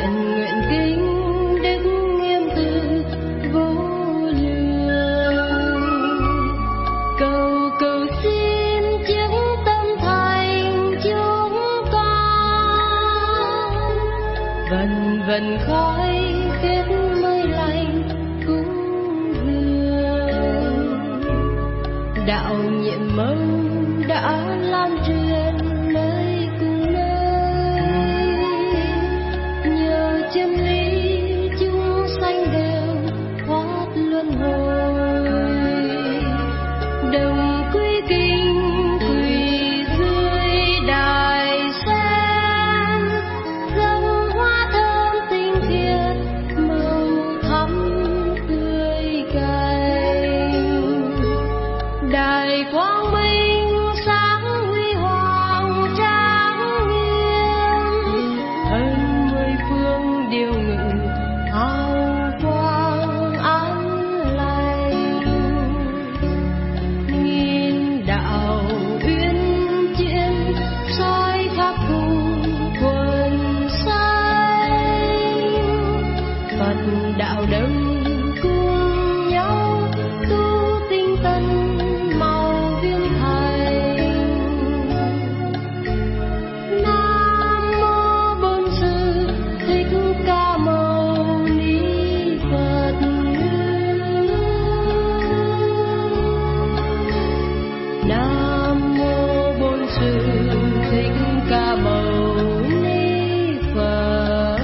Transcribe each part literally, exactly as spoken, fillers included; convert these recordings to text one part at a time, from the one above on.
nguyện nguyện kính đức nghiêm từ vô lượng, cầu cầu xin chứng tâm thành chúng con, vần vần khói kết mây lành cúng dường, đạo nhiệm mong đã lan truyền nơi cùng nơi, nhờ chân lý chúng sanh đều thoát luân hồi, đồng quy kinh quỳ dưới đài sen, dâng hoa thơm tinh khiết màu thắm tươi cay, đài quang minh sáng huy hoàng trang nghiêm, hơn mười phương điều ngự hào quang an lành, nghìn đạo uyên chuyển soi khắp cùng quần xanh, Phật đạo đồng cùng nhau tu tinh tấn màu viêm thành. Nam mô Bổn Sư Thích Ca Mâu Ni Phật. Nam mô Bổn Sư Thích Ca Mâu Ni Phật.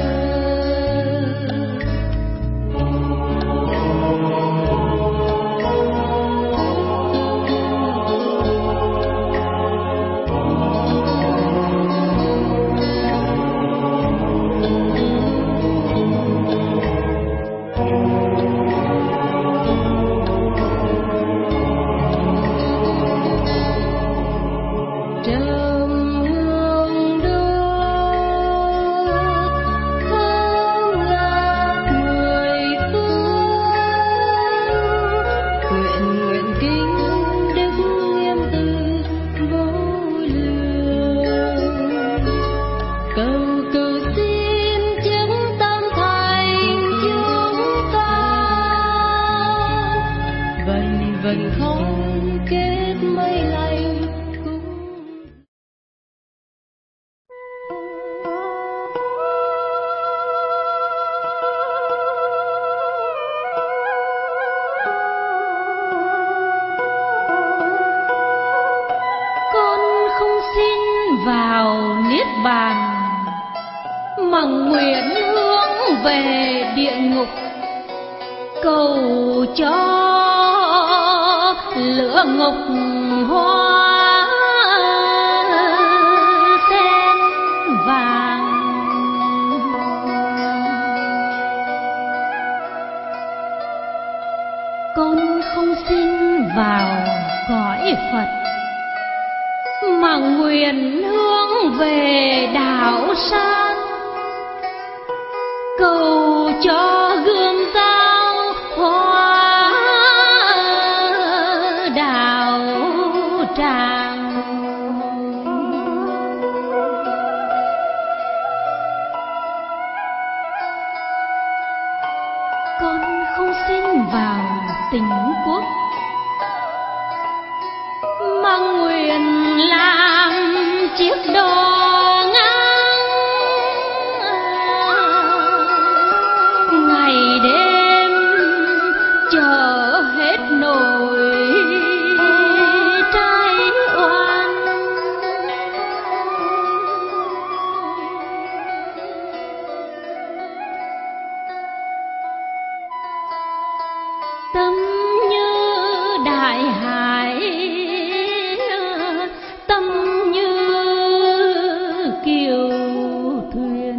Trầm hương đốt thơm ngát mười phương, nguyện nguyện kính đức nghiêm từ vô lượng, cầu cầu xin chứng tâm thành chúng con, vần vần khói kết mây lành cúng. Con không xin vào niết bàn, mà nguyện hướng về địa ngục, cầu cho lửa ngục hoa sen vàng. Con không xin vào cõi Phật, mà nguyện hướng về đạo san, cầu cho gươm dao hoa đạo tràng. Con không xin vào tỉnh quốc, mà nguyện làm chiếc đò ngang, ngày đêm chờ hết nổi trái oan. Tâm như đại hải, tâm như kiều thuyền,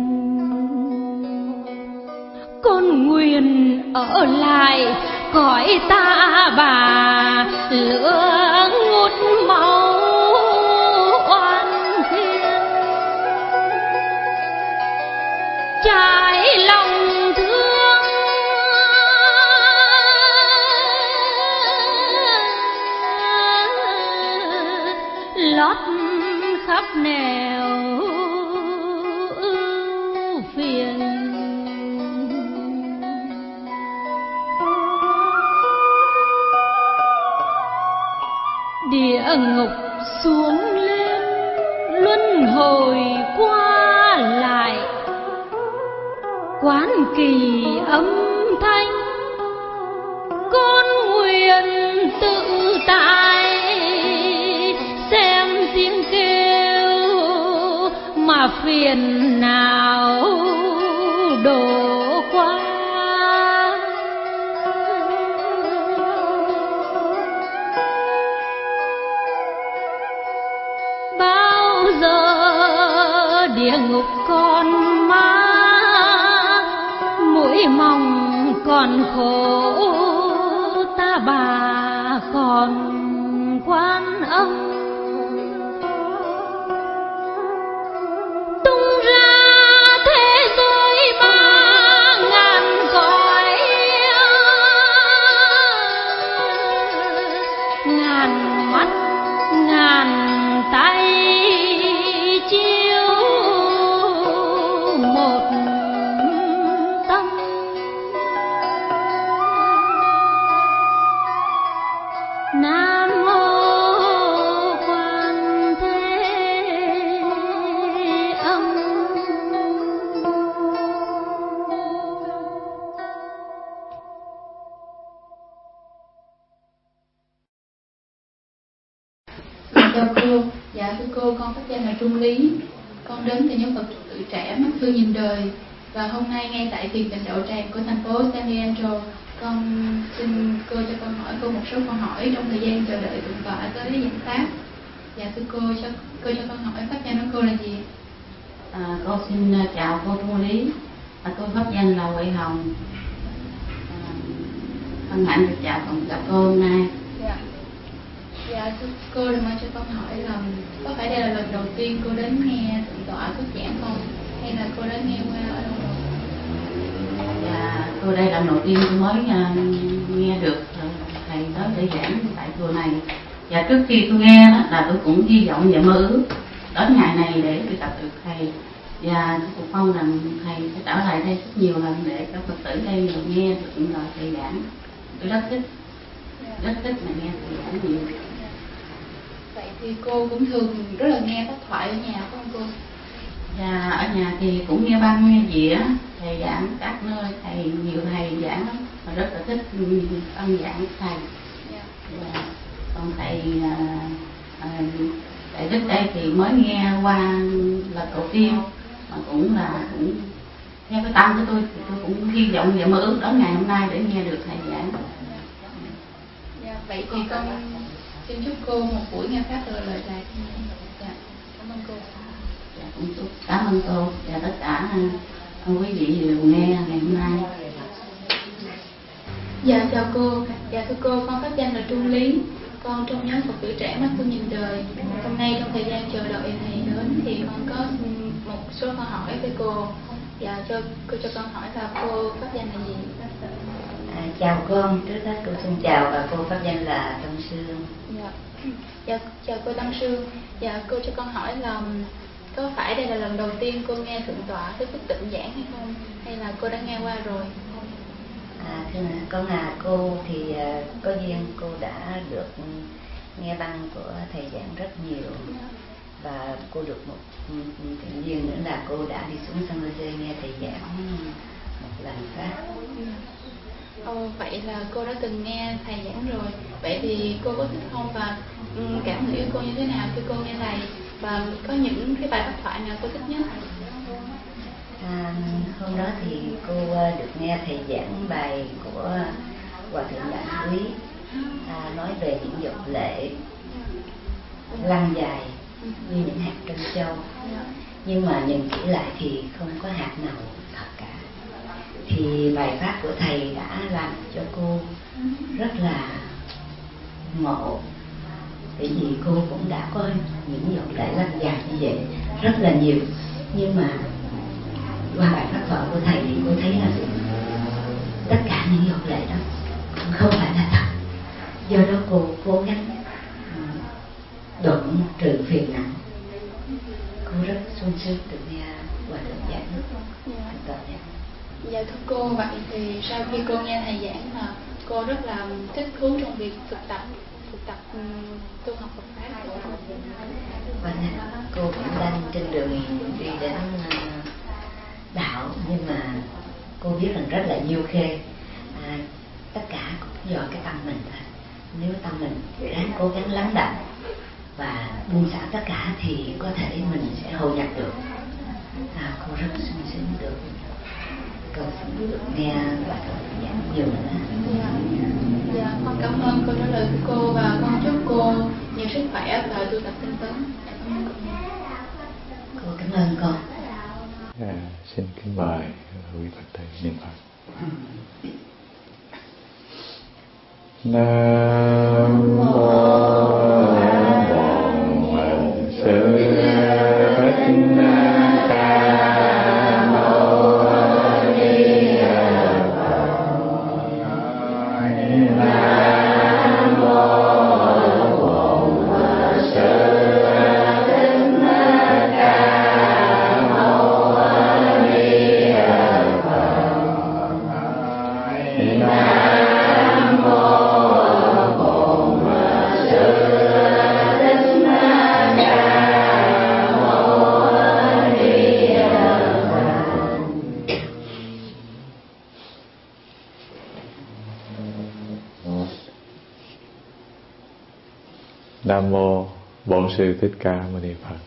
con nguyện ở lại cõi ta bà, lửa ngút máu oan thiên, trái lòng thương lót khắp nẻo ưu phiền. địa ngục xuống lên, luân hồi qua lại, quán kỳ âm thanh, con nguyện tự tại, xem tiếng kêu mà phiền não đổ qua. Bao giờ địa ngục còn má, mũi mong còn khổ, ta bà còn Quan Âm. Tung ra thế giới ba ngàn cõi, ngàn mắt ngàn tay chiếu một tâm. Nam mô Quan Thế Âm. Chào cô, dạ thưa cô, con pháp danh là Trung Lý, con đến từ nhóm Phật tử trẻ Mắt Thương Nhìn Đời, và hôm nay ngay tại thiền tịnh Đậu Tràng của thành phố San Leandro, con xin cô cho con hỏi cô một số câu hỏi trong thời gian chờ đợi thượng tọa tới giảng pháp. Dạ thưa cô, cho cô cho con hỏi pháp danh của cô là gì? À, con xin chào cô Trung Lý, à, tôi pháp danh là Huệ Hồng. À, hân hạnh được chào cùng gặp cô hôm nay. Dạ. Dạ thưa cô, đừng cho con hỏi là có phải đây là lần đầu tiên cô đến nghe thượng tọa thuyết giảng không, hay là cô đến nghe qua ở đâu rồi? Dạ, tôi đây là lần đầu tiên tôi mới uh, nghe được thầy tới để giảng tại chùa này. Và trước khi tôi nghe đó, là tôi cũng hy vọng và mơ ước đến ngày này để tôi gặp được thầy, và tôi cũng mong rằng thầy sẽ trở lại đây rất nhiều lần để các Phật tử đây được nghe được những lời thầy giảng. Tôi rất thích, rất thích mà nghe thầy giảng nhiều. Vậy thì cô cũng thường rất là nghe pháp thoại ở nhà phải không cô? Và ở nhà thì cũng nghe băng nghe dĩa thầy giảng các nơi, thầy nhiều thầy giảng lắm, mà rất là thích ân giảng của thầy. Yeah. Và còn thầy à, à, thầy trước đây thì mới nghe qua lần đầu tiên, mà cũng là cũng theo cái tâm của tôi thì tôi cũng hy vọng và mơ ước đến ngày hôm nay để nghe được thầy giảng. Yeah. Vậy thì con xin chúc cô một buổi nghe pháp được lời lạc. Dạ, cảm ơn cô. Dạ, cũng chúc cảm ơn cô và tất cả uh, quý vị đều nghe ngày hôm nay. Dạ chào cô, dạ thưa cô, con pháp danh là Trung Lý, con trong nhóm Phật tử trẻ Mắt Thương Nhìn Đời. Hôm nay trong thời gian chờ đợi thầy đến thì con có một số câu hỏi với cô. Dạ cho cô cho con hỏi là cô pháp danh là gì? À, chào con, trước hết cô xin chào và cô pháp danh là Tâm Sương. Dạ. Dạ chào cô Tâm Sương. Dạ cô cho con hỏi là có phải đây là lần đầu tiên cô nghe thượng tọa Thích Phước Tịnh giảng hay không, hay là cô đã nghe qua rồi? À, thưa con à, cô thì uh, có duyên cô đã được nghe băng của thầy giảng rất nhiều, và cô được một thiện duyên nữa là cô đã đi xuống San Jose nghe thầy giảng một lần khác. Ồ, vậy là cô đã từng nghe thầy giảng rồi. Vậy thì cô có thích không, và um, cảm nghĩ của cô như thế nào khi cô nghe thầy, và có những cái bài pháp thoại nào cô thích nhất? À, hôm đó thì cô được nghe thầy giảng bài của Hòa Thượng Đại Quý, à, nói về những giọt lệ lăn dài như những hạt trân châu, nhưng mà nhìn kỹ lại thì không có hạt nào thật cả. Thì bài pháp của thầy đã làm cho cô rất là ngộ, bởi vì cô cũng đã có những giọt lệ lăn dài như vậy rất là nhiều, nhưng mà qua bài pháp thoại của thầy thì cô thấy là tất cả những giọt lệ đó không phải là thật. Do đó cô cố gắng đoạn trừ phiền não. Cô rất sung sướng được nghe Hòa Thượng giảng. Dạ. Dạ thưa cô, vậy thì sau khi cô nghe thầy giảng mà cô rất là thích thú trong việc thực tập, thực tập tu học Phật pháp. Vâng, cô cũng đang trên đường đi đến đạo, nhưng mà cô biết rằng rất là nhiều khê, à, tất cả cũng do cái tâm mình thôi. Nếu tâm mình ráng cố gắng lắng đọng và buông xả tất cả thì có thể mình sẽ hội nhập được. À, cô rất sung sướng được con xin được nghe và giảng nhiều nữa. Dạ, dạ, con cảm ơn câu trả lời của cô và con chúc cô nhiều sức khỏe và tu tập tinh tấn. Cô cảm ơn con. À, xin kính mời quý Phật tử niệm Phật. Nam mô Bổn Sư Thích Ca Mâu Ni Phật. Nam mô Bổn Sư Thích Ca Mâu Ni Phật. Nam mô Nam mô Bổn Sư Thích Ca Mâu Ni Phật.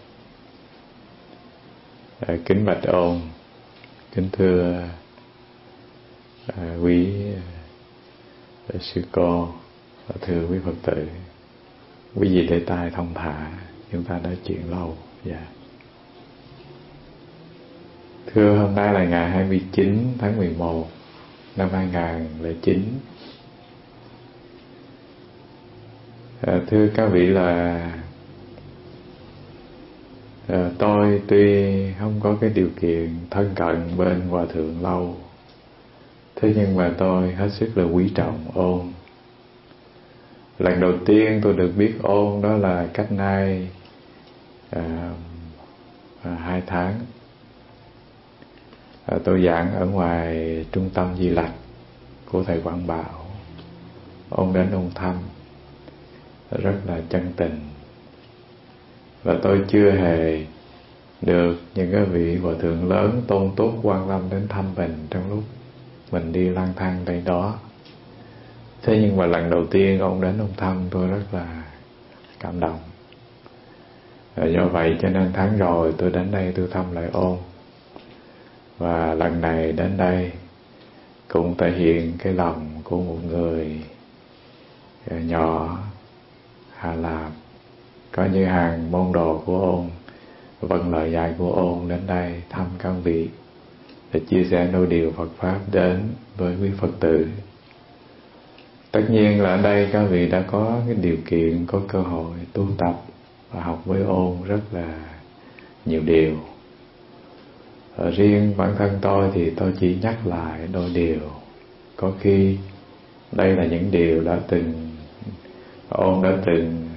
À, kính bạch ôn, kính thưa à, quý à, sư cô, và thưa quý Phật tử, quý vị để tai thông thả, chúng ta nói chuyện lâu. Dạ. Thưa, hôm nay là ngày hai mươi chín tháng mười một năm hai nghìn lẻ chín. À, thưa các vị là à, tôi tuy không có cái điều kiện thân cận bên Hòa Thượng lâu, thế nhưng mà tôi hết sức là quý trọng ôn. Lần đầu tiên tôi được biết ôn đó là cách nay à, à, hai tháng. À, tôi giảng ở ngoài trung tâm Di Lặc của thầy Quảng Bảo. Ôn đến ôn thăm rất là chân tình, và tôi chưa hề được những cái vị hòa thượng lớn tôn túc quan lâm đến thăm mình trong lúc mình đi lang thang đây đó. Thế nhưng mà lần đầu tiên ông đến ông thăm, tôi rất là cảm động. Và do vậy cho nên tháng rồi tôi đến đây tôi thăm lại ôn, và lần này đến đây cũng thể hiện cái lòng của một người nhỏ Hà Lạp, có như hàng môn đồ của ôn, vâng lời dạy của ôn đến đây thăm các vị để chia sẻ nôi điều Phật pháp đến với quý Phật tử. Tất nhiên là ở đây các vị đã có cái điều kiện, có cơ hội tu tập và học với ôn rất là nhiều điều. Ở riêng bản thân tôi thì tôi chỉ nhắc lại đôi điều. Có khi đây là những điều đã từng ôn đã từng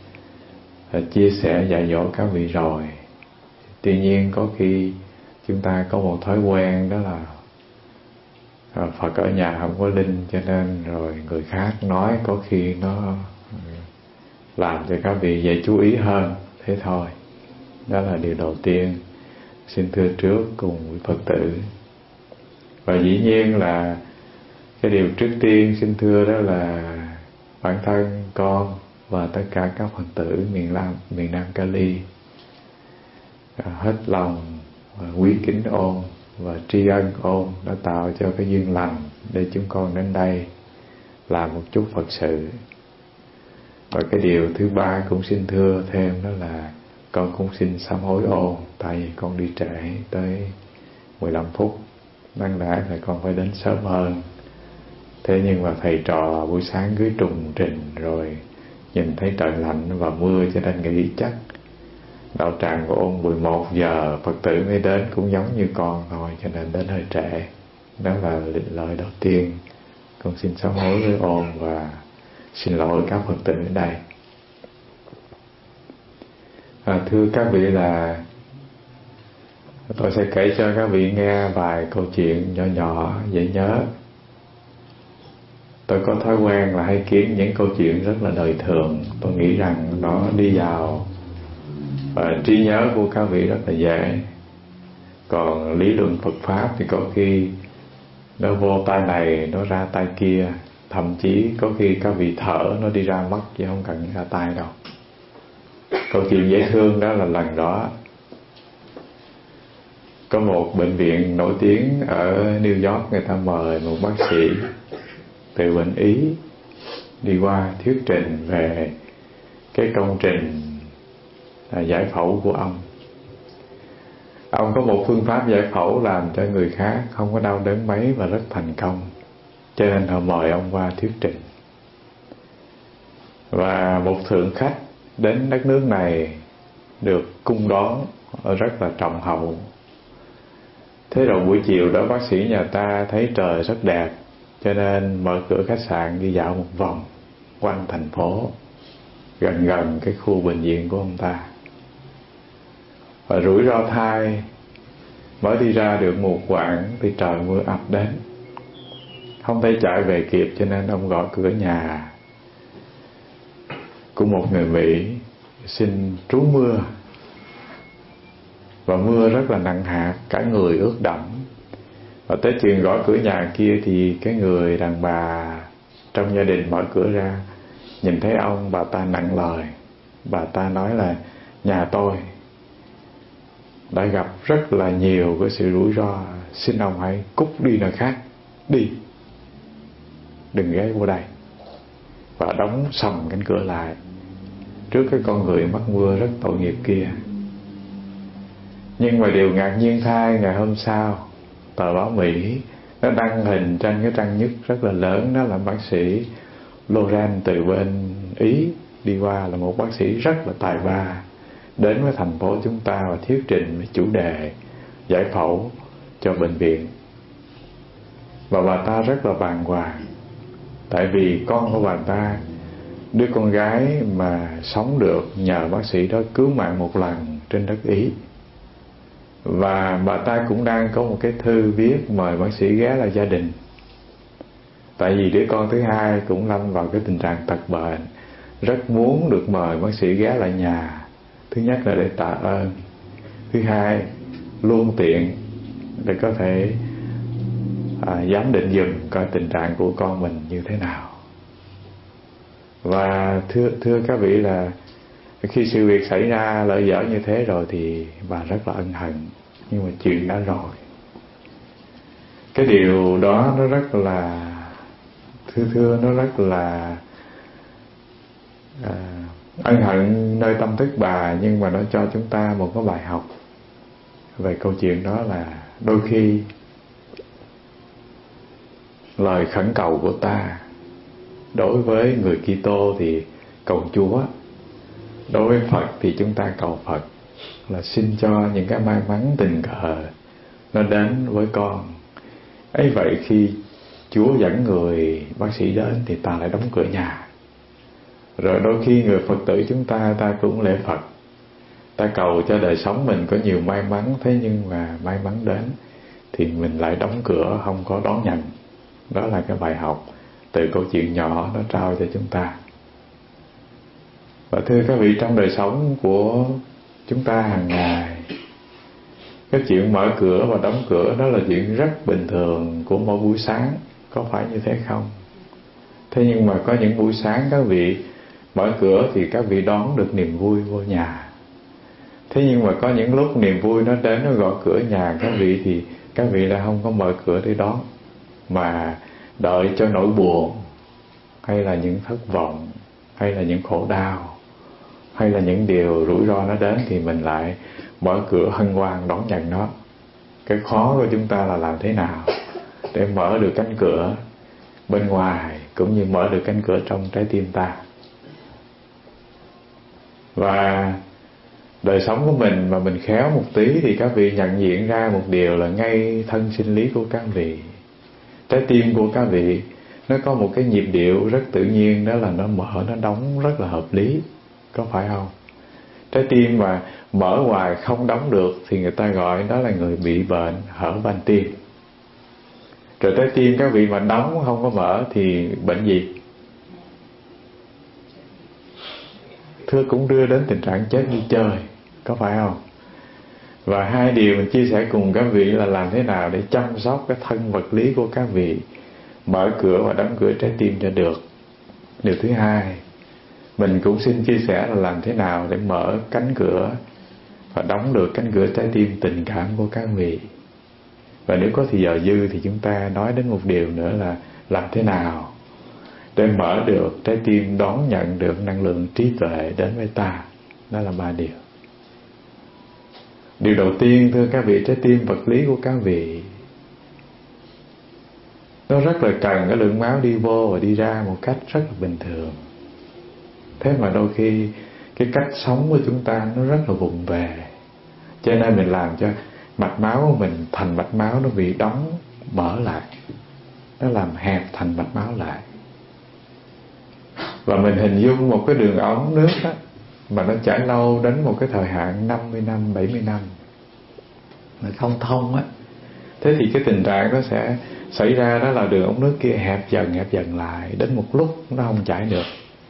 chia sẻ dạy dỗ các vị rồi. Tuy nhiên có khi chúng ta có một thói quen, đó là Phật ở nhà không có linh, cho nên rồi người khác nói có khi nó làm cho các vị dễ chú ý hơn. Thế thôi. Đó là điều đầu tiên xin thưa trước cùng với Phật tử. Và dĩ nhiên là cái điều trước tiên xin thưa đó là bản thân con và tất cả các Phật tử miền Nam, miền Nam Cali hết lòng quý kính ôn và tri ân ôn đã tạo cho cái duyên lành để chúng con đến đây làm một chút Phật sự. Và cái điều thứ ba cũng xin thưa thêm đó là con cũng xin sám hối ôn, tại vì con đi trễ tới mười lăm phút, đáng lẽ là con phải đến sớm hơn. Thế nhưng mà thầy trò buổi sáng cưới trùng trình rồi nhìn thấy trời lạnh và mưa, cho nên nghĩ chắc đạo tràng của ôn mười một giờ Phật tử mới đến, cũng giống như con thôi, cho nên đến hơi trễ. Đó là lời đầu tiên. Con xin sám hối với ôn và xin lỗi các Phật tử ở đây. À, thưa các vị là tôi sẽ kể cho các vị nghe vài câu chuyện nhỏ nhỏ dễ nhớ. tôi có thói quen là hay kiếm những câu chuyện rất là đời thường. Tôi nghĩ rằng nó đi vào và trí nhớ của các vị rất là dễ. Còn lý luận Phật Pháp thì có khi nó vô tai này, nó ra tai kia. Thậm chí có khi các vị thở nó đi ra mắt chứ không cần ra tai đâu. Câu chuyện dễ thương đó là lần đó có một bệnh viện nổi tiếng ở New York, người ta mời một bác sĩ từ bệnh Ý đi qua thuyết trình về cái công trình giải phẫu của ông. Ông có một phương pháp giải phẫu làm cho người khác không có đau đớn mấy và rất thành công, cho nên họ mời ông qua thuyết trình. Và một thượng khách đến đất nước này được cung đón rất là trọng hậu. Thế rồi buổi chiều đó bác sĩ nhà ta thấy trời rất đẹp, cho nên mở cửa khách sạn đi dạo một vòng quanh thành phố, gần gần cái khu bệnh viện của ông ta. Và rủi ro thay, mới đi ra được một quãng thì trời mưa ập đến, không thể chạy về kịp, cho nên ông gõ cửa nhà của một người Mỹ xin trú mưa. Và mưa rất là nặng hạt, cả người ướt đẫm. Và tới chuyện gõ cửa nhà kia thì cái người đàn bà trong gia đình mở cửa ra, nhìn thấy ông, bà ta nặng lời. Bà ta nói là nhà tôi đã gặp rất là nhiều cái sự rủi ro, xin ông hãy cút đi nơi khác, đi, đừng ghé vô đây. Và đóng sầm cánh cửa lại trước cái con người mắc mưa rất tội nghiệp kia. Nhưng mà điều ngạc nhiên thay, ngày hôm sau tờ báo Mỹ nó đăng hình trên cái trang nhất rất là lớn, đó là bác sĩ Loren từ bên Ý đi qua, là một bác sĩ rất là tài ba, đến với thành phố chúng ta và thuyết trình với chủ đề giải phẫu cho bệnh viện. Và bà ta rất là bàng hoàng, tại vì con của bà ta, đứa con gái mà sống được nhờ bác sĩ đó cứu mạng một lần trên đất Ý. Và bà ta cũng đang có một cái thư viết mời bác sĩ ghé lại gia đình, tại vì đứa con thứ hai cũng lâm vào cái tình trạng tật bệnh, rất muốn được mời bác sĩ ghé lại nhà. Thứ nhất là để tạ ơn, thứ hai luôn tiện để có thể à, giám định dùm coi tình trạng của con mình như thế nào. Và thưa thưa các vị là khi sự việc xảy ra lỡ dở như thế rồi thì bà rất là ân hận, nhưng mà chuyện đã rồi. Cái điều đó nó rất là thưa thưa nó rất là à, ân hận nơi tâm thức bà, nhưng mà nó cho chúng ta một cái bài học về câu chuyện đó là đôi khi lời khẩn cầu của ta đối với người Kitô thì cầu Chúa, đối với Phật thì chúng ta cầu Phật là xin cho những cái may mắn tình cờ nó đến với con. Ấy vậy khi Chúa dẫn người bác sĩ đến thì ta lại đóng cửa nhà. Rồi đôi khi người Phật tử chúng ta, ta cũng lễ Phật, ta cầu cho đời sống mình có nhiều may mắn, thế nhưng mà may mắn đến thì mình lại đóng cửa, không có đón nhận. Đó là cái bài học từ câu chuyện nhỏ nó trao cho chúng ta. Và thưa các vị, trong đời sống của chúng ta hàng ngày, cái chuyện mở cửa và đóng cửa đó là chuyện rất bình thường của mỗi buổi sáng, có phải như thế không? Thế nhưng mà có những buổi sáng các vị mở cửa thì các vị đón được niềm vui vô nhà. Thế nhưng mà có những lúc niềm vui nó đến, nó gõ cửa nhà các vị thì các vị lại không có mở cửa để đón, mà đợi cho nỗi buồn hay là những thất vọng hay là những khổ đau hay là những điều rủi ro nó đến thì mình lại mở cửa hân hoan đón nhận nó. Cái khó của chúng ta là làm thế nào để mở được cánh cửa bên ngoài cũng như mở được cánh cửa trong trái tim ta. Và đời sống của mình mà mình khéo một tí thì các vị nhận diện ra một điều là ngay thân sinh lý của các vị, trái tim của các vị nó có một cái nhịp điệu rất tự nhiên, đó là nó mở nó đóng rất là hợp lý, có phải không? Trái tim mà mở hoài không đóng được thì người ta gọi đó là người bị bệnh hở van tim. Rồi trái tim các vị mà đóng không có mở thì bệnh gì? Thưa, cũng đưa đến tình trạng chết như chơi, có phải không? Và hai điều mình chia sẻ cùng các vị là làm thế nào để chăm sóc cái thân vật lý của các vị, mở cửa và đóng cửa trái tim cho được. Điều thứ hai, mình cũng xin chia sẻ là làm thế nào để mở cánh cửa và đóng được cánh cửa trái tim tình cảm của các vị. Và nếu có thì giờ dư thì chúng ta nói đến một điều nữa là làm thế nào để mở được trái tim đón nhận được năng lượng trí tuệ đến với ta. Đó là ba điều. Điều đầu tiên, thưa các vị, trái tim vật lý của các vị nó rất là cần cái lượng máu đi vô và đi ra một cách rất là bình thường. Thế mà đôi khi cái cách sống của chúng ta nó rất là vụng về, cho nên mình làm cho mạch máu của mình thành mạch máu nó bị đóng mở lại, nó làm hẹp thành mạch máu lại. Và mình hình dung một cái đường ống nước đó, mà nó chảy lâu đến một cái thời hạn năm mươi năm, bảy mươi năm mà không thông á, thế thì cái tình trạng nó sẽ xảy ra, đó là đường ống nước kia hẹp dần hẹp dần lại, đến một lúc nó không chảy được.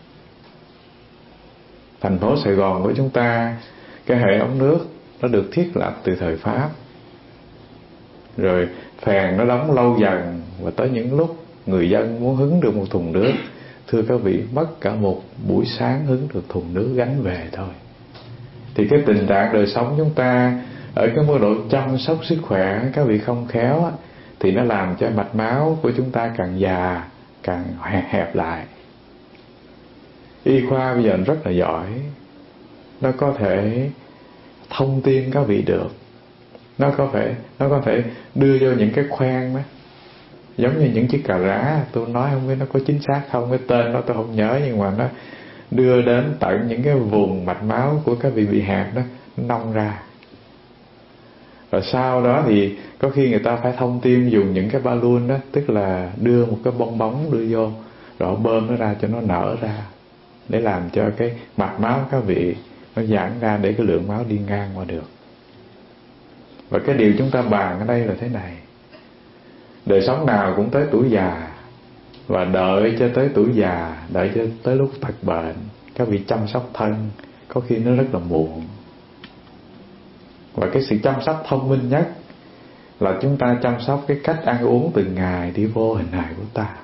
Thành phố Sài Gòn của chúng ta, cái hệ ống nước nó được thiết lập từ thời Pháp, rồi phèn nó đóng lâu dần, và tới những lúc người dân muốn hứng được một thùng nước, thưa các vị, mất cả một buổi sáng hứng được thùng nước gánh về thôi. Thì cái tình trạng đời sống chúng ta ở cái mức độ chăm sóc sức khỏe các vị không khéo á, thì nó làm cho mạch máu của chúng ta càng già, càng hẹp lại. Y khoa bây giờ rất là giỏi, nó có thể thông tin các vị được, nó có thể nó có thể đưa vô những cái khoang đó, giống như những chiếc cà rá. Tôi nói không biết nó có chính xác không, cái tên đó tôi không nhớ, nhưng mà nó đưa đến tận những cái vùng mạch máu của các vị bị hẹp đó, nó nông ra. Và sau đó thì có khi người ta phải thông tim dùng những cái balloon đó, tức là đưa một cái bong bóng đưa vô, rồi bơm nó ra cho nó nở ra, để làm cho cái mạch máu các vị nó giãn ra, để cái lượng máu đi ngang qua được. Và cái điều chúng ta bàn ở đây là thế này: đời sống nào cũng tới tuổi già, và đợi cho tới tuổi già, đợi cho tới lúc tật bệnh, các vị chăm sóc thân có khi nó rất là muộn. Và cái sự chăm sóc thông minh nhất là chúng ta chăm sóc cái cách ăn uống từng ngày đi vô hình hài của ta.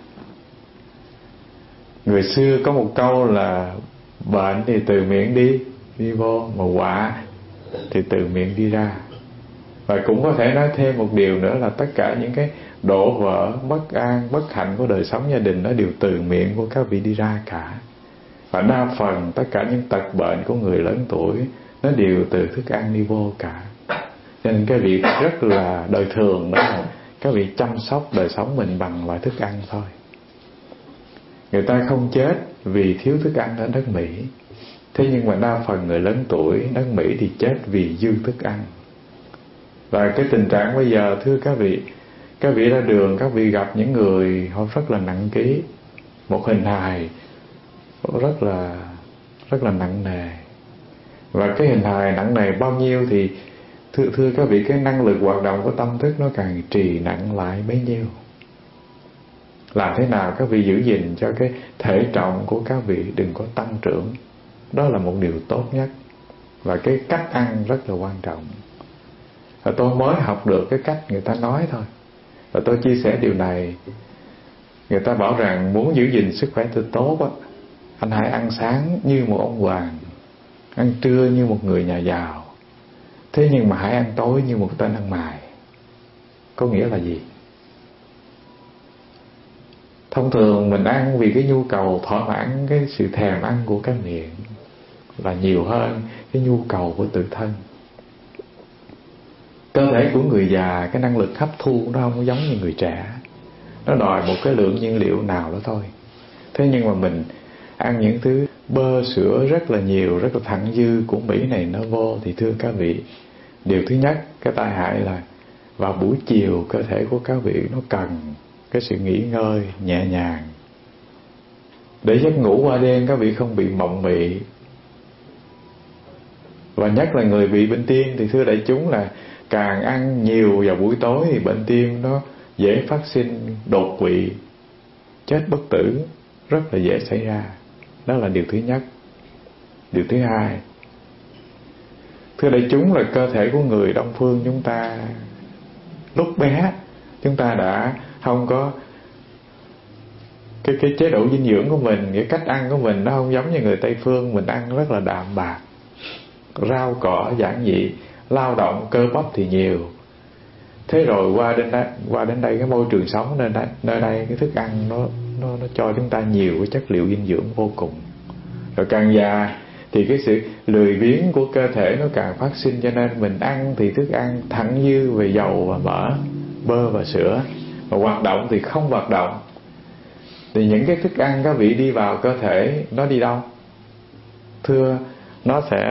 Người xưa có một câu là bệnh thì từ miệng đi đi vô, mà họa thì từ miệng đi ra. Và cũng có thể nói thêm một điều nữa là tất cả những cái đổ vỡ, bất an, bất hạnh của đời sống gia đình nó đều từ miệng của các vị đi ra cả. Và đa phần tất cả những tật bệnh của người lớn tuổi nó đều từ thức ăn đi vô cả. Cho nên cái việc rất là đời thường đó là các vị chăm sóc đời sống mình bằng loại thức ăn thôi. Người ta không chết vì thiếu thức ăn ở đất Mỹ, thế nhưng mà đa phần người lớn tuổi đất Mỹ thì chết vì dư thức ăn. Và cái tình trạng bây giờ, thưa các vị, các vị ra đường, các vị gặp những người họ rất là nặng ký, một hình hài rất là rất là nặng nề. Và cái hình hài nặng nề bao nhiêu thì thưa, thưa các vị, cái năng lực hoạt động của tâm thức nó càng trì nặng lại bấy nhiêu. Làm thế nào các vị giữ gìn cho cái thể trọng của các vị đừng có tăng trưởng, đó là một điều tốt nhất. Và cái cách ăn rất là quan trọng. Và tôi mới học được cái cách người ta nói thôi, và tôi chia sẻ điều này. Người ta bảo rằng muốn giữ gìn sức khỏe thật tốt á, anh hãy ăn sáng như một ông hoàng, ăn trưa như một người nhà giàu, thế nhưng mà hãy ăn tối như một tên ăn mày. Có nghĩa là gì? Thông thường mình ăn vì cái nhu cầu thỏa mãn cái sự thèm ăn của cái miệng là nhiều hơn cái nhu cầu của tự thân. Cơ thể của người già, cái năng lực hấp thu nó không giống như người trẻ, nó đòi một cái lượng nhiên liệu nào đó thôi. Thế nhưng mà mình ăn những thứ bơ sữa rất là nhiều, rất là thặng dư của Mỹ này nó vô, thì thưa các vị, điều thứ nhất, cái tai hại là vào buổi chiều cơ thể của các vị nó cần cái sự nghỉ ngơi nhẹ nhàng, để giấc ngủ qua đêm các vị không bị mộng mị. Và nhất là người bị bệnh tim thì thưa đại chúng là càng ăn nhiều vào buổi tối thì bệnh tim nó dễ phát sinh đột quỵ, chết bất tử rất là dễ xảy ra. Đó là điều thứ nhất. Điều thứ hai, thưa đại chúng, là cơ thể của người Đông phương chúng ta lúc bé chúng ta đã không có cái cái chế độ dinh dưỡng của mình, cái cách ăn của mình nó không giống như người Tây phương. Mình ăn rất là đạm bạc, rau cỏ giản dị, lao động cơ bắp thì nhiều. Thế rồi qua đến đây, qua đến đây cái môi trường sống nơi đây, nơi đây cái thức ăn nó nó nó cho chúng ta nhiều cái chất liệu dinh dưỡng vô cùng. Rồi càng già thì cái sự lười biếng của cơ thể nó càng phát sinh, cho nên mình ăn thì thức ăn thẳng dư về dầu và mỡ, bơ và sữa, mà hoạt động thì không hoạt động. Thì những cái thức ăn các vị đi vào cơ thể nó đi đâu? Thưa, nó sẽ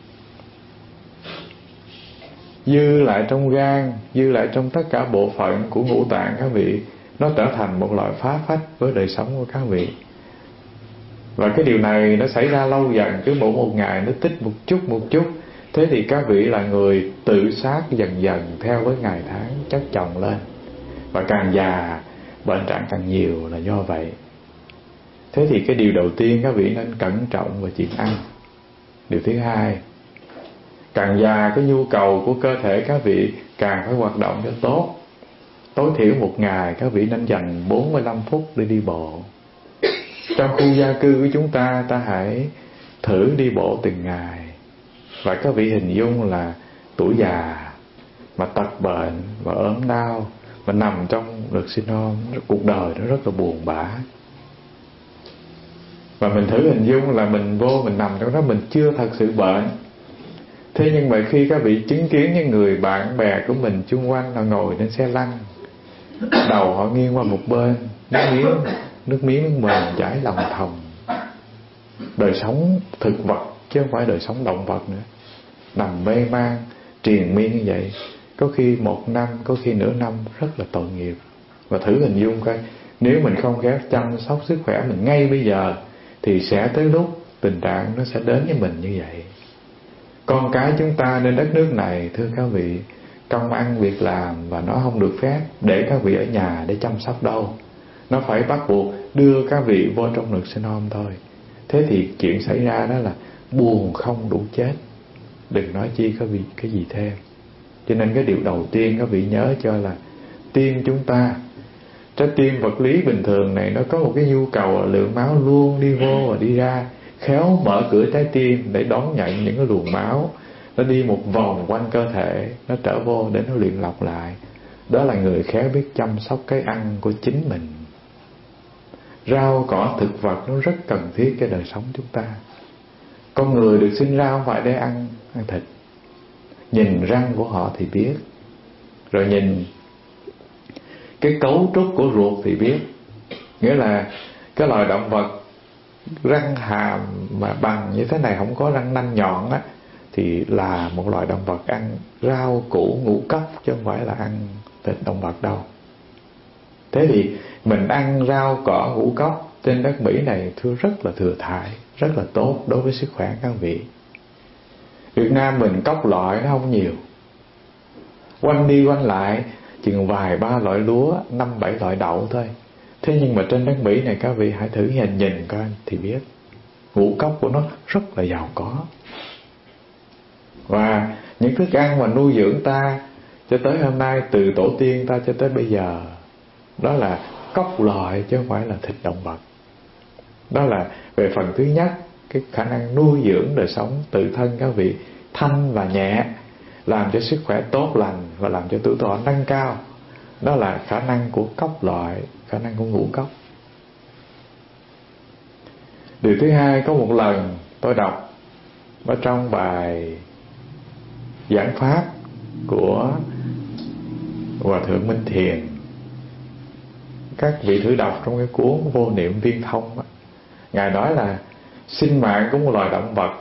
dư lại trong gan, dư lại trong tất cả bộ phận của ngũ tạng các vị. Nó trở thành một loại phá phách với đời sống của các vị. Và cái điều này nó xảy ra lâu dần, cứ mỗi một ngày nó tích một chút một chút. Thế thì các vị là người tự sát dần dần theo với ngày tháng chất chồng lên. Và càng già bệnh trạng càng nhiều là do vậy. Thế thì cái điều đầu tiên các vị nên cẩn trọng về chuyện ăn. Điều thứ hai, càng già cái nhu cầu của cơ thể các vị càng phải hoạt động cho tốt. Tối thiểu một ngày các vị nên dành bốn mươi lăm phút để đi bộ. Trong khu gia cư của chúng ta, ta hãy thử đi bộ từng ngày. Và các vị hình dung là tuổi già mà tật bệnh và ốm đau mà nằm trong lực sinh ôm, cuộc đời nó rất là buồn bã. Và mình thử hình dung là mình vô, mình nằm trong đó, mình chưa thật sự bệnh. Thế nhưng mà khi các vị chứng kiến những người bạn bè của mình chung quanh họ ngồi trên xe lăn, đầu họ nghiêng qua một bên, nước miếng nước miếng nước mền chảy lòng thòng. Đời sống thực vật chứ không phải đời sống động vật nữa, nằm mê man triền miên như vậy, có khi một năm, có khi nửa năm, rất là tội nghiệp. Và thử hình dung coi, nếu mình không khéo chăm sóc sức khỏe mình ngay bây giờ thì sẽ tới lúc tình trạng nó sẽ đến với mình như vậy. Con cái chúng ta nên đất nước này, thưa các vị, công ăn việc làm và nó không được phép để các vị ở nhà để chăm sóc đâu. Nó phải bắt buộc đưa các vị vô trong lực sinh ôm thôi. Thế thì chuyện xảy ra đó là buồn không đủ chết, đừng nói chi các vị cái gì thêm. Cho nên cái điều đầu tiên các vị nhớ cho là tim chúng ta, trái tim vật lý bình thường này, nó có một cái nhu cầu là lượng máu luôn đi vô và đi ra. Khéo mở cửa trái tim để đón nhận những cái luồng máu, nó đi một vòng quanh cơ thể, nó trở vô để nó luyện lọc lại. Đó là người khéo biết chăm sóc cái ăn của chính mình. Rau cỏ thực vật nó rất cần thiết cho đời sống chúng ta. Con người được sinh ra không phải để ăn, ăn thịt. Nhìn răng của họ thì biết. Rồi nhìn cái cấu trúc của ruột thì biết. Nghĩa là cái loài động vật răng hàm mà bằng như thế này, không có răng nanh nhọn á, thì là một loài động vật ăn rau củ ngũ cốc, chứ không phải là ăn thịt động vật đâu. Thế thì mình ăn rau cỏ ngũ cốc trên đất Mỹ này thưa rất là thừa thãi, rất là tốt đối với sức khỏe các vị. Việt Nam mình cốc loại nó không nhiều, quanh đi quanh lại chừng vài ba loại lúa, năm bảy loại đậu thôi. Thế nhưng mà trên đất Mỹ này các vị hãy thử nhìn nhìn coi thì biết, ngũ cốc của nó rất là giàu có. Và những thức ăn mà nuôi dưỡng ta cho tới hôm nay, từ tổ tiên ta cho tới bây giờ, đó là cốc loại chứ không phải là thịt động vật. Đó là về phần thứ nhất, cái khả năng nuôi dưỡng đời sống tự thân các vị thanh và nhẹ, làm cho sức khỏe tốt lành và làm cho tuổi thọ nâng cao. Đó là khả năng của cốc loại, khả năng của ngũ cốc. Điều thứ hai, có một lần tôi đọc ở trong bài giảng pháp của Hòa Thượng Minh Thiền, các vị thử đọc trong cái cuốn Vô Niệm Viên Thông đó. Ngài nói là sinh mạng của một loài động vật,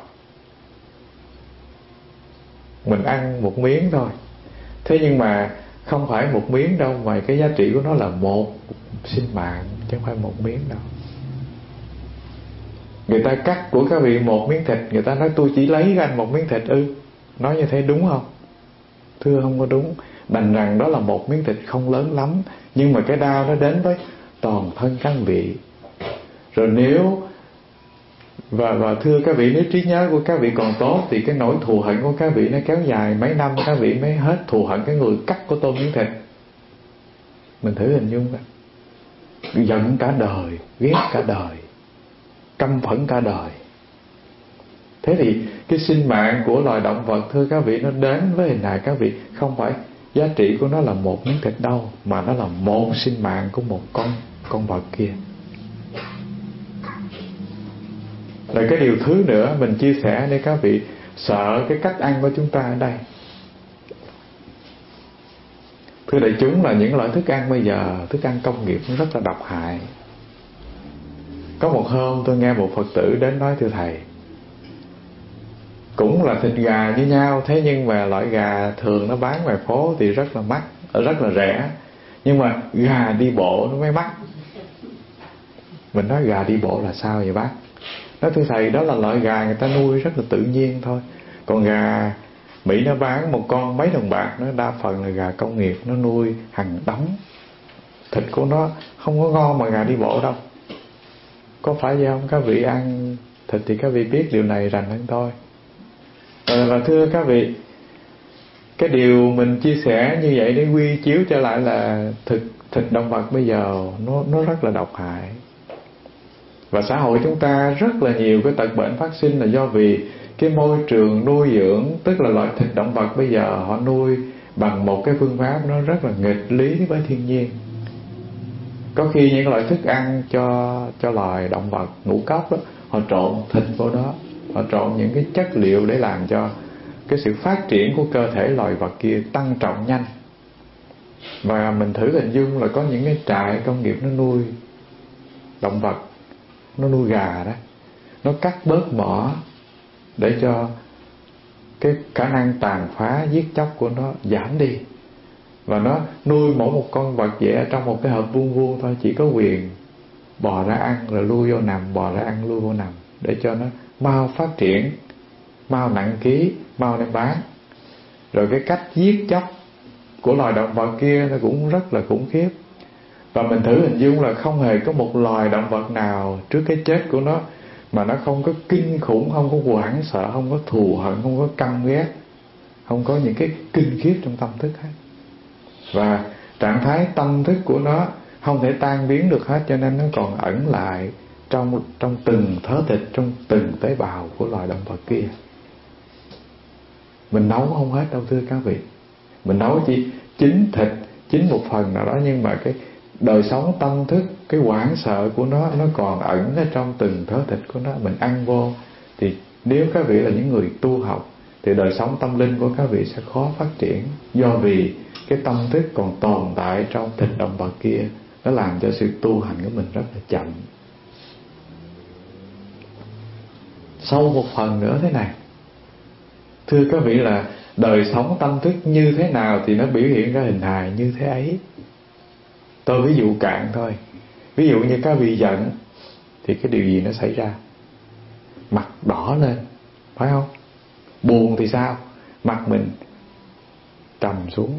mình ăn một miếng thôi, thế nhưng mà không phải một miếng đâu, mà cái giá trị của nó là một sinh mạng, chứ không phải một miếng đâu. Người ta cắt của các vị một miếng thịt, người ta nói tôi chỉ lấy ra một miếng thịt ư. Nói như thế đúng không? Thưa không có đúng. Đành rằng đó là một miếng thịt không lớn lắm, Nhưng mà cái đau nó đến với toàn thân các vị. Rồi nếu Và, và thưa các vị, nếu trí nhớ của các vị còn tốt thì cái nỗi thù hận của các vị nó kéo dài mấy năm các vị mới hết thù hận cái người cắt của tôi miếng thịt. Mình thử hình dung ra, giận cả đời, ghét cả đời, căm phẫn cả đời. Thế thì cái sinh mạng của loài động vật, thưa các vị, nó đến với hình hài các vị, không phải giá trị của nó là một miếng thịt đâu, mà nó là một sinh mạng của một con con vật kia. Rồi cái điều thứ nữa mình chia sẻ để các vị sợ cái cách ăn của chúng ta ở đây. Thưa đại chúng, là những loại thức ăn bây giờ, thức ăn công nghiệp nó rất là độc hại. Có một hôm tôi nghe một Phật tử đến nói: thưa thầy, cũng là thịt gà như nhau, thế nhưng mà loại gà thường nó bán ngoài phố thì rất là mắc, rất là rẻ, nhưng mà gà đi bộ nó mới mắc. Mình nói gà đi bộ là sao vậy bác? Nói: thưa thầy, đó là loại gà người ta nuôi rất là tự nhiên thôi. Còn gà Mỹ nó bán một con mấy đồng bạc, nó đa phần là gà công nghiệp, nó nuôi hàng đống. Thịt của nó không có ngon mà gà đi bộ đâu. Có phải vậy không? Các vị ăn thịt thì các vị biết điều này rành hơn tôi. Và, và thưa các vị, cái điều mình chia sẻ như vậy để quy chiếu trở lại là thịt, thịt động vật bây giờ nó, nó rất là độc hại. Và xã hội chúng ta rất là nhiều cái tật bệnh phát sinh là do vì cái môi trường nuôi dưỡng, tức là loại thịt động vật bây giờ họ nuôi bằng một cái phương pháp nó rất là nghịch lý với thiên nhiên. Có khi những loại thức ăn cho cho loài động vật ngũ cốc đó, họ trộn thịt vô đó, họ trộn những cái chất liệu để làm cho cái sự phát triển của cơ thể loài vật kia tăng trọng nhanh. Và mình thử hình dung là có những cái trại công nghiệp nó nuôi động vật, nó nuôi gà đó, nó cắt bớt mỏ để cho cái khả năng tàn phá giết chóc của nó giảm đi. Và nó nuôi mỗi một con vật vậy ở trong một cái hộp vuông vuông thôi, chỉ có quyền bò ra ăn rồi lui vô nằm, bò ra ăn lui vô nằm, để cho nó mau phát triển, mau nặng ký, mau đem bán. Rồi cái cách giết chóc của loài động vật kia nó cũng rất là khủng khiếp. Và mình thử hình dung là không hề có một loài động vật nào trước cái chết của nó mà nó không có kinh khủng, không có hoảng sợ, không có thù hận, không có căm ghét, không có những cái kinh khiếp trong tâm thức hết. Và trạng thái tâm thức của nó không thể tan biến được hết, cho nên nó còn ẩn lại trong trong từng thớ thịt, trong từng tế bào của loài động vật kia. Mình nấu không hết đâu thưa các vị. Mình nấu chỉ chín thịt, chín một phần nào đó, nhưng mà cái đời sống tâm thức, cái hoảng sợ của nó nó còn ẩn ở trong từng thớ thịt của nó. Mình ăn vô thì nếu các vị là những người tu học thì đời sống tâm linh của các vị sẽ khó phát triển, do vì cái tâm thức còn tồn tại trong thịt động vật kia, nó làm cho sự tu hành của mình rất là chậm. Sâu một phần nữa thế này, thưa các vị, là đời sống tâm thức như thế nào thì nó biểu hiện ra hình hài như thế ấy. Tôi ví dụ cạn thôi. Ví dụ như các vị giận thì cái điều gì nó xảy ra? Mặt đỏ lên, phải không? Buồn thì sao? Mặt mình trầm xuống.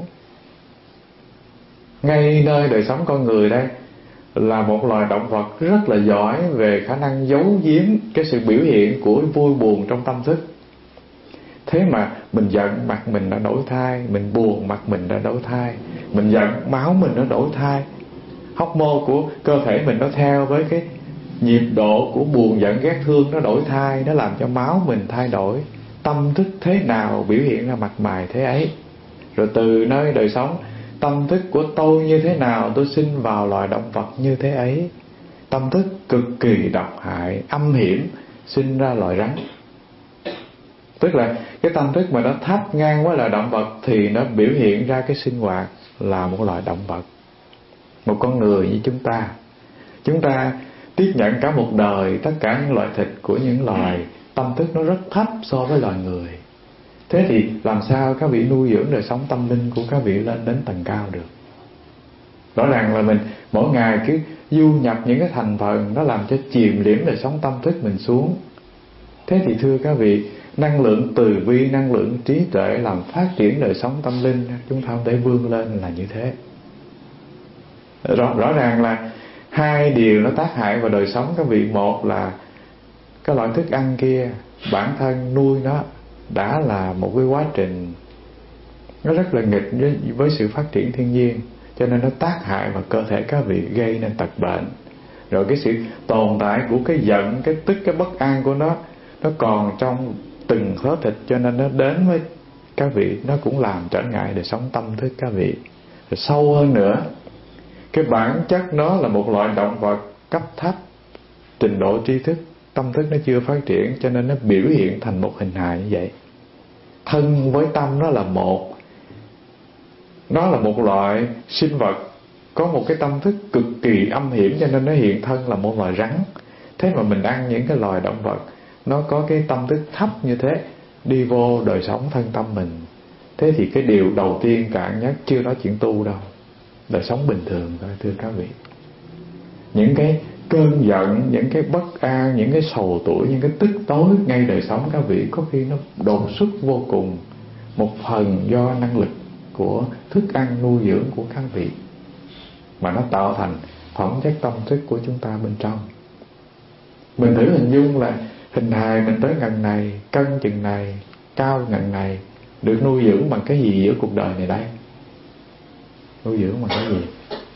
Ngay nơi đời sống con người đây là một loài động vật rất là giỏi về khả năng giấu giếm cái sự biểu hiện của vui buồn trong tâm thức. Thế mà mình giận mặt mình đã đổi thay, mình buồn mặt mình đã đổi thay, mình giận máu mình nó đổi thay, hóc môn của cơ thể mình nó theo với cái nhịp độ của buồn giận ghét thương nó đổi thay, nó làm cho máu mình thay đổi. Tâm thức thế nào biểu hiện ra mặt mày thế ấy. Rồi từ nơi đời sống, tâm thức của tôi như thế nào, tôi sinh vào loài động vật như thế ấy. Tâm thức cực kỳ độc hại, âm hiểm, sinh ra loài rắn. Tức là cái tâm thức mà nó thấp ngang với loài động vật thì nó biểu hiện ra cái sinh hoạt là một loài động vật. Một con người như chúng ta, chúng ta tiếp nhận cả một đời tất cả những loại thịt của những loài, tâm thức nó rất thấp so với loài người. Thế thì làm sao các vị nuôi dưỡng đời sống tâm linh của các vị lên đến tầng cao được? Rõ ràng là mình mỗi ngày cứ du nhập những cái thành phần nó làm cho chìm liễm đời sống tâm thức mình xuống. Thế thì thưa các vị, năng lượng từ bi, năng lượng trí tuệ làm phát triển đời sống tâm linh, chúng ta không thể vươn lên là như thế. rõ, rõ ràng là hai điều nó tác hại vào đời sống các vị. Một là cái loại thức ăn kia bản thân nuôi nó đã là một cái quá trình nó rất là nghịch với, với sự phát triển thiên nhiên, cho nên nó tác hại vào cơ thể các vị, gây nên tật bệnh. Rồi cái sự tồn tại của cái giận, cái tức, cái bất an của nó nó còn trong từng thớ thịt, cho nên nó đến với các vị, nó cũng làm trở ngại đời sống tâm thức các vị. Rồi sâu hơn nữa, cái bản chất nó là một loại động vật cấp thấp, trình độ tri thức, tâm thức nó chưa phát triển, cho nên nó biểu hiện thành một hình hài như vậy. Thân với tâm nó là một, nó là một loại sinh vật có một cái tâm thức cực kỳ âm hiểm, cho nên nó hiện thân là một loài rắn. Thế mà mình ăn những cái loài động vật nó có cái tâm thức thấp như thế, đi vô đời sống thân tâm mình. Thế thì cái điều đầu tiên cạn nhất, chưa nói chuyện tu đâu, đời sống bình thường thôi thưa các vị. Những cái cơn giận, những cái bất an, những cái sầu tuổi, những cái tức tối ngay đời sống các vị, có khi nó đột xuất vô cùng. Một phần do năng lực của thức ăn nuôi dưỡng của các vị, mà nó tạo thành phẩm chất tâm thức của chúng ta bên trong. Mình thử hình dung là hình hài mình tới ngần này, cân chừng này, cao ngần này, được nuôi dưỡng bằng cái gì giữa cuộc đời này đây? Nuôi dưỡng bằng cái gì?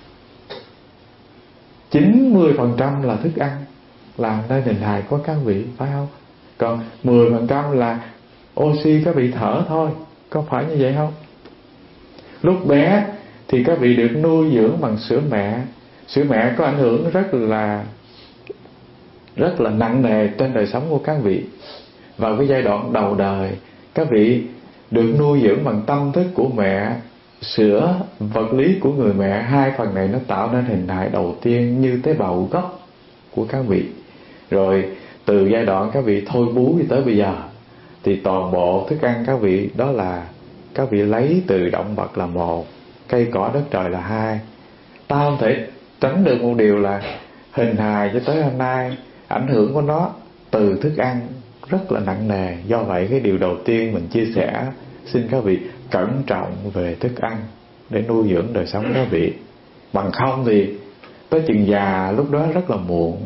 chín mươi phần trăm là thức ăn làm nên hình hài của các vị, phải không? Còn mười phần trăm là oxy các vị thở thôi, có phải như vậy không? Lúc bé thì các vị được nuôi dưỡng bằng sữa mẹ. Sữa mẹ có ảnh hưởng rất là rất là nặng nề trên đời sống của các vị. Vào cái giai đoạn đầu đời, các vị được nuôi dưỡng bằng tâm thức của mẹ, sữa vật lý của người mẹ. Hai phần này nó tạo nên hình hài đầu tiên như tế bào gốc của các vị. Rồi từ giai đoạn các vị thôi bú tới bây giờ thì toàn bộ thức ăn các vị đó là các vị lấy từ động vật là một, cây cỏ đất trời là hai. Ta không thể tránh được một điều là hình hài cho tới hôm nay, ảnh hưởng của nó từ thức ăn rất là nặng nề. Do vậy cái điều đầu tiên mình chia sẻ, xin các vị cẩn trọng về thức ăn để nuôi dưỡng đời sống các vị. Bằng không thì tới chừng già lúc đó rất là muộn.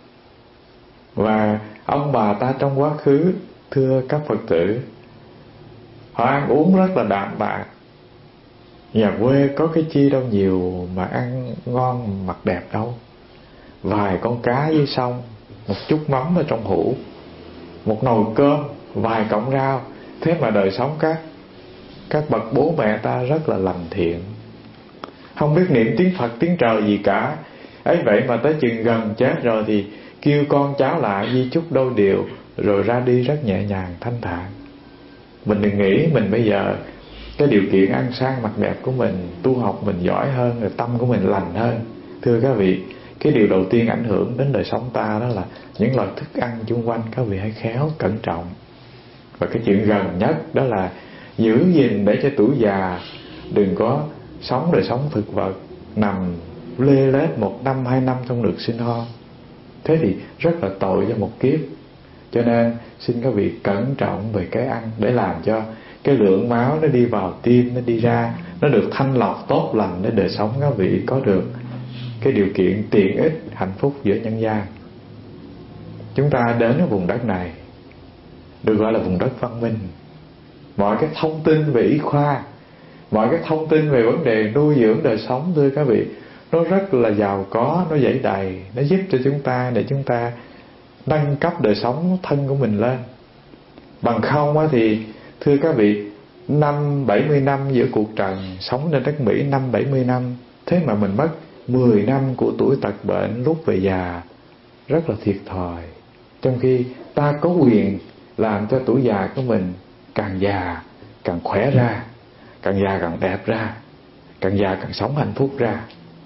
Và ông bà ta trong quá khứ, thưa các Phật tử, họ ăn uống rất là đạm bạc. Nhà quê có cái chi đâu nhiều mà ăn ngon mặc đẹp đâu. Vài con cá dưới sông, một chút mắm ở trong hũ, một nồi cơm, vài cọng rau. Thế mà đời sống các các bậc bố mẹ ta rất là lành thiện, không biết niệm tiếng Phật tiếng trời gì cả. Ấy vậy mà tới chừng gần chết rồi thì kêu con cháu lại di chúc đôi điều, rồi ra đi rất nhẹ nhàng thanh thản. Mình đừng nghĩ mình bây giờ cái điều kiện ăn sang mặc đẹp của mình, tu học mình giỏi hơn, rồi tâm của mình lành hơn. Thưa các vị, cái điều đầu tiên ảnh hưởng đến đời sống ta đó là những loại thức ăn chung quanh. Các vị hãy khéo cẩn trọng. Và cái chuyện gần nhất đó là giữ gìn để cho tuổi già đừng có sống đời sống thực vật, nằm lê lết một năm hai năm không được sinh ho. Thế thì rất là tội cho một kiếp. Cho nên xin các vị cẩn trọng về cái ăn, để làm cho cái lượng máu nó đi vào tim, nó đi ra, nó được thanh lọc tốt lành, để đời sống các vị có được cái điều kiện tiện ích hạnh phúc giữa nhân gian. Chúng ta đến ở vùng đất này được gọi là vùng đất văn minh. Mọi cái thông tin về y khoa, mọi cái thông tin về vấn đề nuôi dưỡng đời sống, thưa các vị, nó rất là giàu có, nó dãy đầy, nó giúp cho chúng ta để chúng ta nâng cấp đời sống thân của mình lên. Bằng không á thì thưa các vị, năm bảy mươi năm giữa cuộc trần, sống trên đất Mỹ năm bảy mươi năm, thế mà mình mất mười năm của tuổi tật bệnh lúc về già, rất là thiệt thòi. Trong khi ta có quyền làm cho tuổi già của mình càng già càng khỏe ra, càng già càng đẹp ra, càng già càng sống hạnh phúc ra.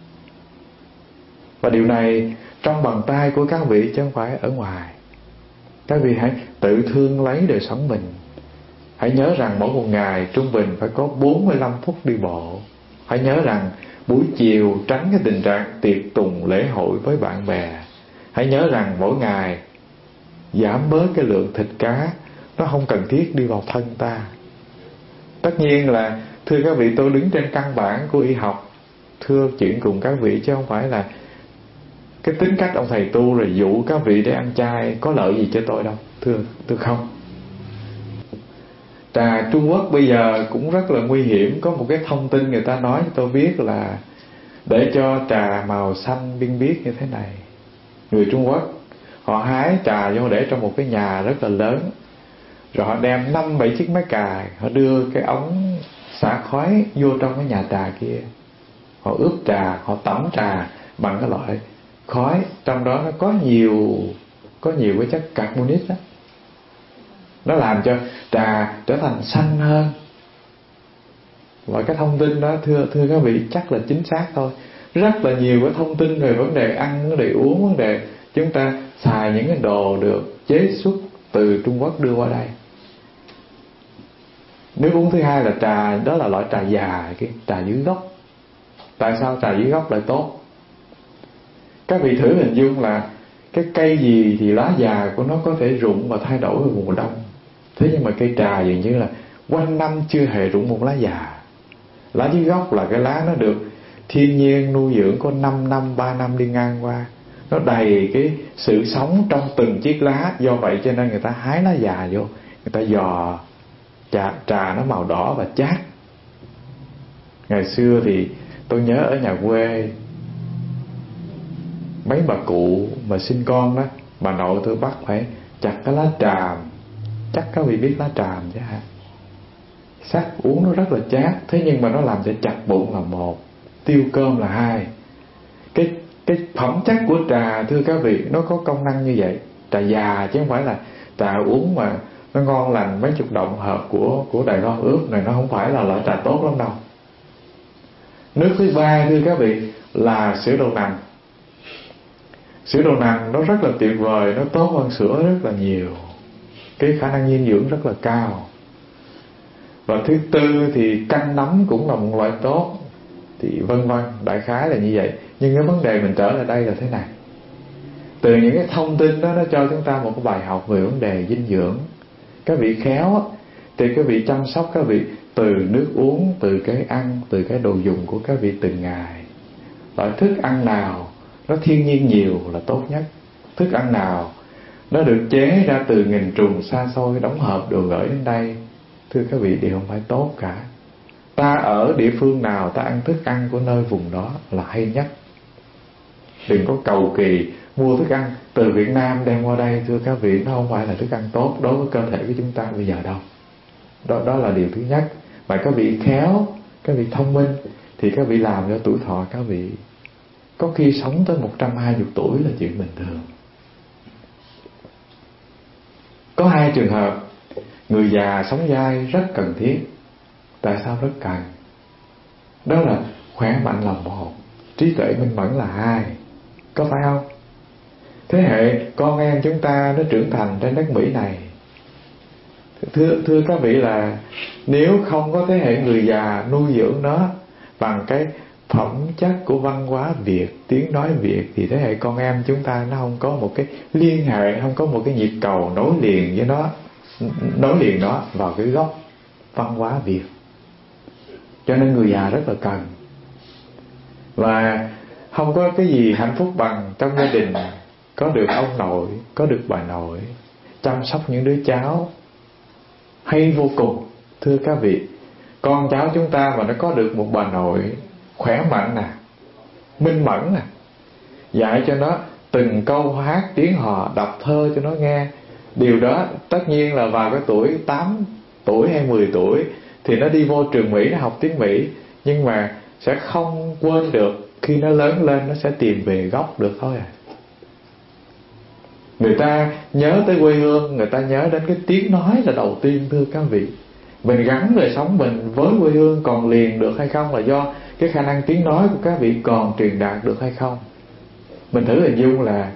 Và điều này trong bàn tay của các vị chứ không phải ở ngoài. Các vị hãy tự thương lấy đời sống mình. Hãy nhớ rằng mỗi một ngày trung bình phải có bốn mươi lăm phút đi bộ. Hãy nhớ rằng buổi chiều tránh cái tình trạng tiệc tùng lễ hội với bạn bè. Hãy nhớ rằng mỗi ngày giảm bớt cái lượng thịt cá, nó không cần thiết đi vào thân ta. Tất nhiên là thưa các vị, tôi đứng trên căn bản của y học. thưa chuyện cùng các vị, chứ không phải là cái tính cách ông thầy tu rồi dụ các vị để ăn chay có lợi gì cho tôi đâu. Thưa, thưa không. Trà Trung Quốc bây giờ cũng rất là nguy hiểm. Có một cái thông tin người ta nói cho tôi biết là để cho trà màu xanh biên biếc như thế này, người Trung Quốc họ hái trà vô để trong một cái nhà rất là lớn, rồi họ đem năm bảy chiếc máy cày, họ đưa cái ống xả khói vô trong cái nhà trà kia, họ ướp trà, họ tẩm trà bằng cái loại khói trong đó nó có nhiều có nhiều cái chất carbonic đó, nó làm cho trà trở thành xanh hơn. Và cái thông tin đó thưa thưa các vị chắc là chính xác thôi. Rất là nhiều cái thông tin về vấn đề ăn, vấn đề uống, vấn đề chúng ta xài những cái đồ được chế xuất từ Trung Quốc đưa qua đây. Nước uống thứ hai là trà, đó là loại trà già, cái trà dưới gốc. Tại sao trà dưới gốc lại tốt? Các vị thử hình dung là cái cây gì thì lá già của nó có thể rụng và thay đổi vào mùa đông. Thế nhưng mà cây trà dường như là quanh năm chưa hề rụng một lá già. Lá dưới gốc là cái lá nó được thiên nhiên nuôi dưỡng có năm năm, ba năm đi ngang qua, nó đầy cái sự sống trong từng chiếc lá. Do vậy cho nên người ta hái lá già vô, người ta dò trà, trà nó màu đỏ và chát. Ngày xưa thì tôi nhớ ở nhà quê, mấy bà cụ mà sinh con đó, bà nội tôi bắt phải chặt cái lá tràm. Chắc các vị biết lá tràm chứ hả? Sắc uống nó rất là chát, thế nhưng mà nó làm cho chặt bụng là một, tiêu cơm là hai. Cái cái phẩm chất của trà thưa các vị, nó có công năng như vậy. Trà già chứ không phải là trà uống mà nó ngon lành mấy chục đồng hộp của của Đài Loan ướp này, nó không phải là loại trà tốt lắm đâu. Nước thứ ba thưa các vị là sữa đậu nành. Sữa đậu nành nó rất là tuyệt vời, nó tốt hơn sữa rất là nhiều, cái khả năng dinh dưỡng rất là cao. Và thứ tư thì canh nấm cũng là một loại tốt, thì vân vân, đại khái là như vậy. Nhưng cái vấn đề mình trở lại đây là thế này. Từ những cái thông tin đó nó cho chúng ta một cái bài học về vấn đề dinh dưỡng. Các vị khéo thì các vị chăm sóc các vị từ nước uống, từ cái ăn, từ cái đồ dùng của các vị từng ngày. Loại thức ăn nào nó thiên nhiên nhiều là tốt nhất. Thức ăn nào nó được chế ra từ nghìn trùng xa xôi, đóng hộp đồ gửi đến đây, thưa các vị, đều không phải tốt cả. Ta ở địa phương nào ta ăn thức ăn của nơi vùng đó là hay nhất. Đừng có cầu kỳ mua thức ăn từ Việt Nam đem qua đây, thưa các vị, nó không phải là thức ăn tốt đối với cơ thể của chúng ta bây giờ đâu. Đó, đó là điều thứ nhất. Mà các vị khéo, các vị thông minh thì các vị làm cho tuổi thọ các vị có khi sống tới một trăm hai mươi tuổi là chuyện bình thường. Có hai trường hợp người già sống dai rất cần thiết. Tại sao rất cần? Đó là khỏe mạnh là một, trí tuệ minh mẫn là hai. Có phải không? Thế hệ con em chúng ta nó trưởng thành trên đất Mỹ này, Thưa, thưa các vị là nếu không có thế hệ người già nuôi dưỡng nó bằng cái phẩm chất của văn hóa Việt, tiếng nói Việt, thì thế hệ con em chúng ta nó không có một cái liên hệ, không có một cái nhịp cầu nối liền với nó, nối liền nó vào cái gốc văn hóa Việt. Cho nên người già rất là cần. Và không có cái gì hạnh phúc bằng trong gia đình có được ông nội, có được bà nội chăm sóc những đứa cháu hay vô cùng. Thưa các vị, con cháu chúng ta mà nó có được một bà nội khỏe mạnh nè, minh mẫn nè, dạy cho nó từng câu hát tiếng hò, đọc thơ cho nó nghe, điều đó tất nhiên là vào cái tuổi tám tuổi hay mười tuổi thì nó đi vô trường Mỹ, nó học tiếng Mỹ, nhưng mà sẽ không quên được. Khi nó lớn lên nó sẽ tìm về gốc được thôi à. Người ta nhớ tới quê hương, người ta nhớ đến cái tiếng nói là đầu tiên. Thưa các vị, mình gắn đời sống mình với quê hương còn liền được hay không là do cái khả năng tiếng nói của các vị còn truyền đạt được hay không. Mình thử hình dung là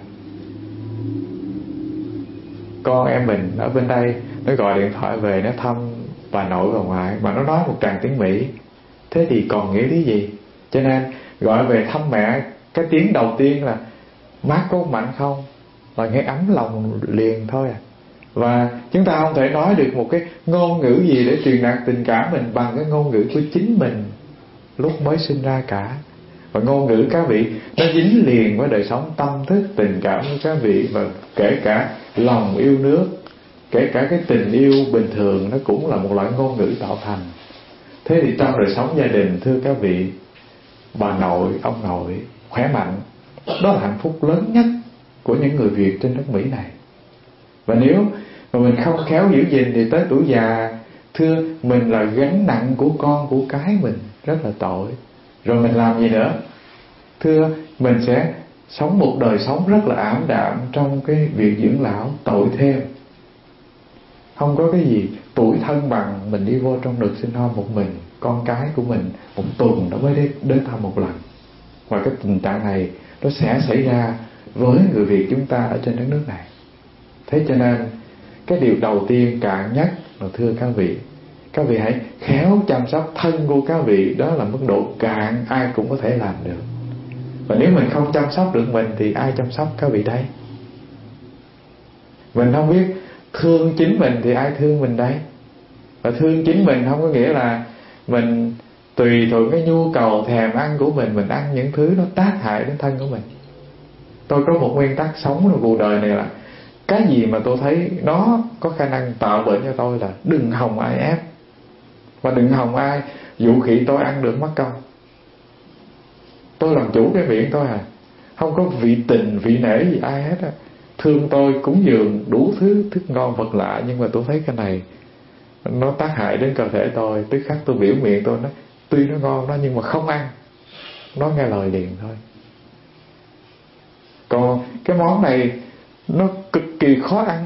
con em mình ở bên đây, nó gọi điện thoại về, nó thăm bà nội bà ngoại mà nó nói một tràng tiếng Mỹ, thế thì còn nghĩa lý gì? Cho nên gọi về thăm mẹ, cái tiếng đầu tiên là má có mạnh không, là nghe ấm lòng liền thôi à. Và chúng ta không thể nói được một cái ngôn ngữ gì để truyền đạt tình cảm mình bằng cái ngôn ngữ của chính mình lúc mới sinh ra cả. Và ngôn ngữ các vị nó dính liền với đời sống tâm thức, tình cảm của các vị, và kể cả lòng yêu nước, kể cả cái tình yêu bình thường, nó cũng là một loại ngôn ngữ tạo thành. Thế thì trong đời sống gia đình, thưa các vị, bà nội, ông nội khỏe mạnh, đó là hạnh phúc lớn nhất của những người Việt trên đất Mỹ này. Và nếu mà mình không khéo giữ gìn thì tới tuổi già, thưa, mình là gánh nặng của con của cái mình, rất là tội. Rồi mình làm gì nữa? Thưa, mình sẽ sống một đời sống rất là ảm đạm trong cái việc dưỡng lão, tội thêm. Không có cái gì tuổi thân bằng mình đi vô trong đợt sinh hoa một mình, con cái của mình một tuần nó mới đến, đến thăm một lần. Và cái tình trạng này nó sẽ xảy ra với người Việt chúng ta ở trên đất nước này. Thế cho nên cái điều đầu tiên cạn nhất là, thưa các vị, các vị hãy khéo chăm sóc thân của các vị. Đó là mức độ cạn ai cũng có thể làm được. Và nếu mình không chăm sóc được mình thì ai chăm sóc các vị đây? Mình không biết thương chính mình thì ai thương mình đây? Và thương chính mình không có nghĩa là mình tùy thuận cái nhu cầu thèm ăn của mình, mình ăn những thứ nó tác hại đến thân của mình. Tôi có một nguyên tắc sống trong cuộc đời này là cái gì mà tôi thấy nó có khả năng tạo bệnh cho tôi là đừng hòng ai ép, và đừng hòng ai dụ khỉ tôi ăn được mất công. Tôi làm chủ cái miệng tôi à, không có vị tình vị nể gì ai hết á. Thương tôi cúng dường đủ thứ thức ngon vật lạ, nhưng mà tôi thấy cái này nó tác hại đến cơ thể tôi, tức khắc tôi biểu miệng tôi nói tuy nó ngon đó nhưng mà không ăn, nó nghe lời liền thôi. Còn cái món này nó cực kỳ khó ăn,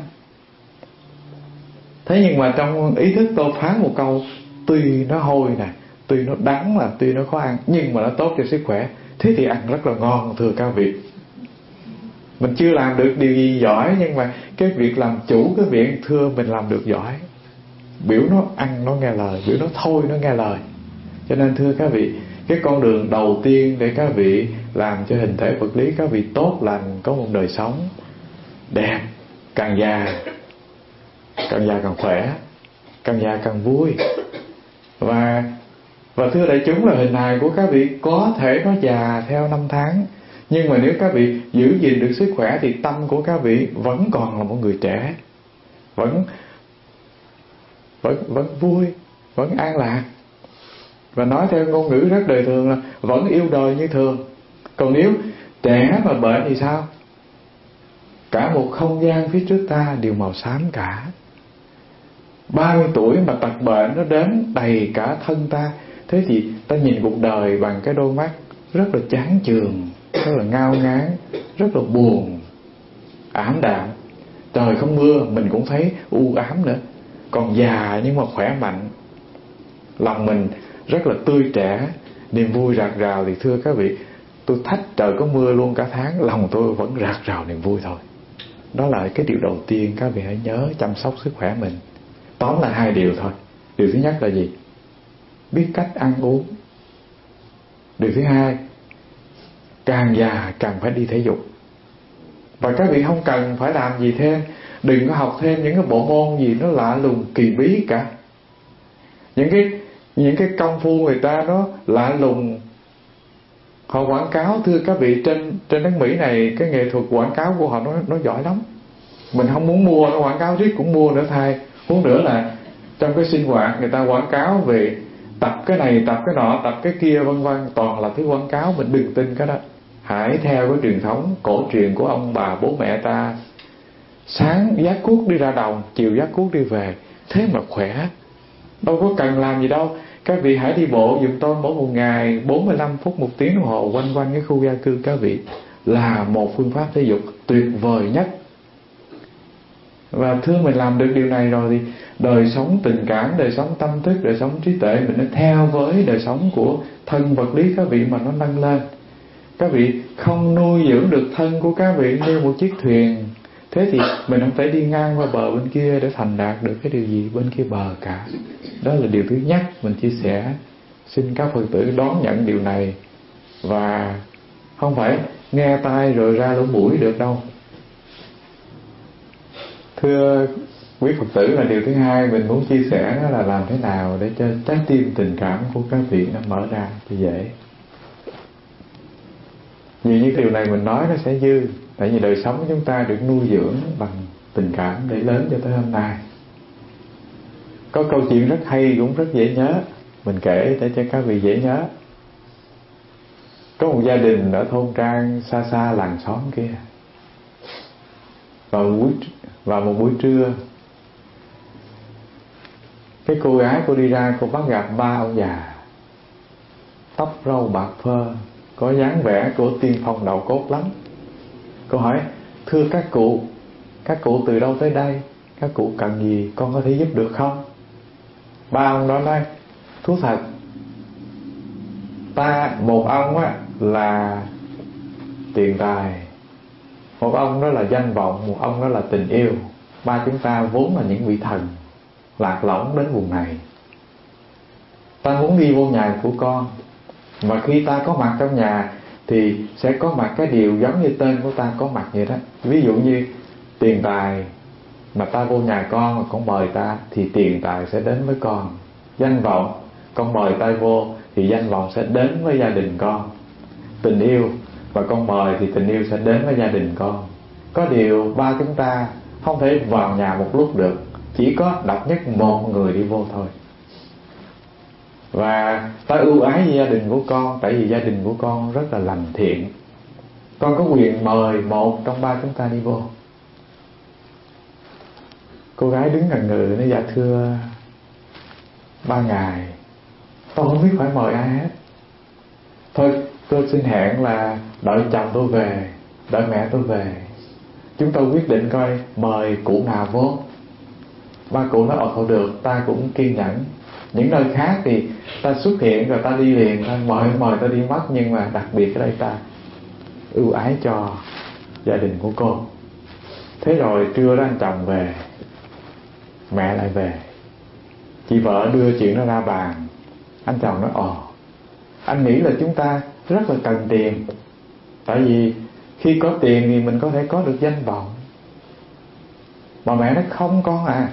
thế nhưng mà trong ý thức tôi phán một câu tuy nó hôi nè, tuy nó đắng, là tuy nó khó ăn nhưng mà nó tốt cho sức khỏe, thế thì ăn rất là ngon. Thưa các vị, mình chưa làm được điều gì giỏi, nhưng mà cái việc làm chủ cái miệng, thưa, mình làm được giỏi. Biểu nó ăn nó nghe lời, biểu nó thôi nó nghe lời. Cho nên thưa các vị, cái con đường đầu tiên để các vị làm cho hình thể vật lý các vị tốt lành, có một đời sống đẹp, càng già càng già càng khỏe, càng già càng vui. Và và thưa đại chúng, là hình hài của các vị có thể nó già theo năm tháng, nhưng mà nếu các vị giữ gìn được sức khỏe thì tâm của các vị vẫn còn là một người trẻ, vẫn vẫn vẫn vui, vẫn an lạc. Và nói theo ngôn ngữ rất đời thường là vẫn yêu đời như thường. Còn nếu trẻ mà bệnh thì sao? Cả một không gian phía trước ta đều màu xám cả. Ba mươi tuổi mà tật bệnh nó đến đầy cả thân ta, thế thì ta nhìn cuộc đời bằng cái đôi mắt rất là chán chường, rất là ngao ngán, rất là buồn, ảm đạm. Trời không mưa mình cũng thấy u ám nữa. Còn già nhưng mà khỏe mạnh, lòng mình rất là tươi trẻ, niềm vui rạc rào, thì thưa các vị, tôi thách trời có mưa luôn cả tháng, lòng tôi vẫn rạc rào niềm vui thôi. Đó là cái điều đầu tiên các vị hãy nhớ chăm sóc sức khỏe mình. Tóm là hai điều thôi. Điều thứ nhất là gì? Biết cách ăn uống. Điều thứ hai, càng già càng phải đi thể dục. Và các vị không cần phải làm gì thêm, đừng có học thêm những cái bộ môn gì nó lạ lùng kỳ bí cả. Những cái những cái công phu người ta nó lạ lùng, họ quảng cáo, thưa các vị, trên trên đất Mỹ này cái nghệ thuật quảng cáo của họ nó nó giỏi lắm. Mình không muốn mua, nó quảng cáo riết cũng mua nữa thay. Huống nữa là trong cái sinh hoạt người ta quảng cáo về tập cái này, tập cái nọ, tập cái kia, vân vân, toàn là thứ quảng cáo, mình đừng tin cái đó. Hãy theo cái truyền thống cổ truyền của ông bà bố mẹ ta. Sáng vác cuốc đi ra đồng, chiều vác cuốc đi về, thế mà khỏe. Đâu có cần làm gì đâu. Các vị hãy đi bộ giùm tôi mỗi một ngày bốn mươi lăm phút, một tiếng đồng hồ quanh quanh cái khu gia cư các vị, là một phương pháp thể dục tuyệt vời nhất. Và thưa, mình làm được điều này rồi thì đời sống tình cảm, đời sống tâm thức, đời sống trí tuệ mình nó theo với đời sống của thân vật lý các vị mà nó nâng lên. Các vị không nuôi dưỡng được thân của các vị như một chiếc thuyền, thế thì mình không thể đi ngang qua bờ bên kia để thành đạt được cái điều gì bên kia bờ cả. Đó là điều thứ nhất mình chia sẻ. Xin các Phật tử đón nhận điều này, và không phải nghe tai rồi ra lỗ mũi được đâu. Thưa quý Phật tử, là điều thứ hai mình muốn chia sẻ đó là làm thế nào để cho trái tim tình cảm của các vị nó mở ra cho dễ. Vì những điều này mình nói nó sẽ dư. Tại vì đời sống của chúng ta được nuôi dưỡng bằng tình cảm để lớn cho tới hôm nay. Có câu chuyện rất hay cũng rất dễ nhớ, mình kể để cho các vị dễ nhớ. Có một gia đình ở thôn trang xa xa làng xóm kia. Vào buổi, vào một buổi trưa, cái cô gái cô đi ra, cô bắt gặp ba ông già, tóc râu bạc phơ, có dáng vẻ của tiên phong đạo cốt lắm. Cô hỏi: thưa các cụ, các cụ từ đâu tới đây? Các cụ cần gì, con có thể giúp được không? Ba ông đó nói: thú thật, ta, một ông á là tiền tài, một ông đó là danh vọng, một ông đó là tình yêu. Ba chúng ta vốn là những vị thần lạc lõng đến vùng này. Ta muốn đi vô nhà của con, mà khi ta có mặt trong nhà thì sẽ có mặt cái điều giống như tên của ta có mặt vậy đó. Ví dụ như tiền tài mà ta vô nhà con mà con mời ta thì tiền tài sẽ đến với con. Danh vọng, con mời ta vô thì danh vọng sẽ đến với gia đình con. Tình yêu, và con mời thì tình yêu sẽ đến với gia đình con. Có điều ba chúng ta không thể vào nhà một lúc được, chỉ có độc nhất một người đi vô thôi. Và ta ưu ái với gia đình của con, tại vì gia đình của con rất là lành thiện. Con có quyền mời một trong ba chúng ta đi vô. Cô gái đứng ngần ngừ nói: dạ thưa ba ngài, tôi không biết phải mời ai hết. Thôi tôi xin hẹn là đợi chồng tôi về, đợi mẹ tôi về, chúng tôi quyết định coi mời cụ nào vô. Ba cụ nói: ồ thôi được, ta cũng kiên nhẫn. Những nơi khác thì ta xuất hiện rồi ta đi liền, ta mời mời ta đi mất, nhưng mà đặc biệt ở đây ta ưu ái cho gia đình của cô. Thế rồi trưa đó anh chồng về, mẹ lại về, chị vợ đưa chuyện đó ra bàn. Anh chồng nói: ồ, anh nghĩ là chúng ta rất là cần tiền, tại vì khi có tiền thì mình có thể có được danh vọng. Mà mẹ nói: không con à,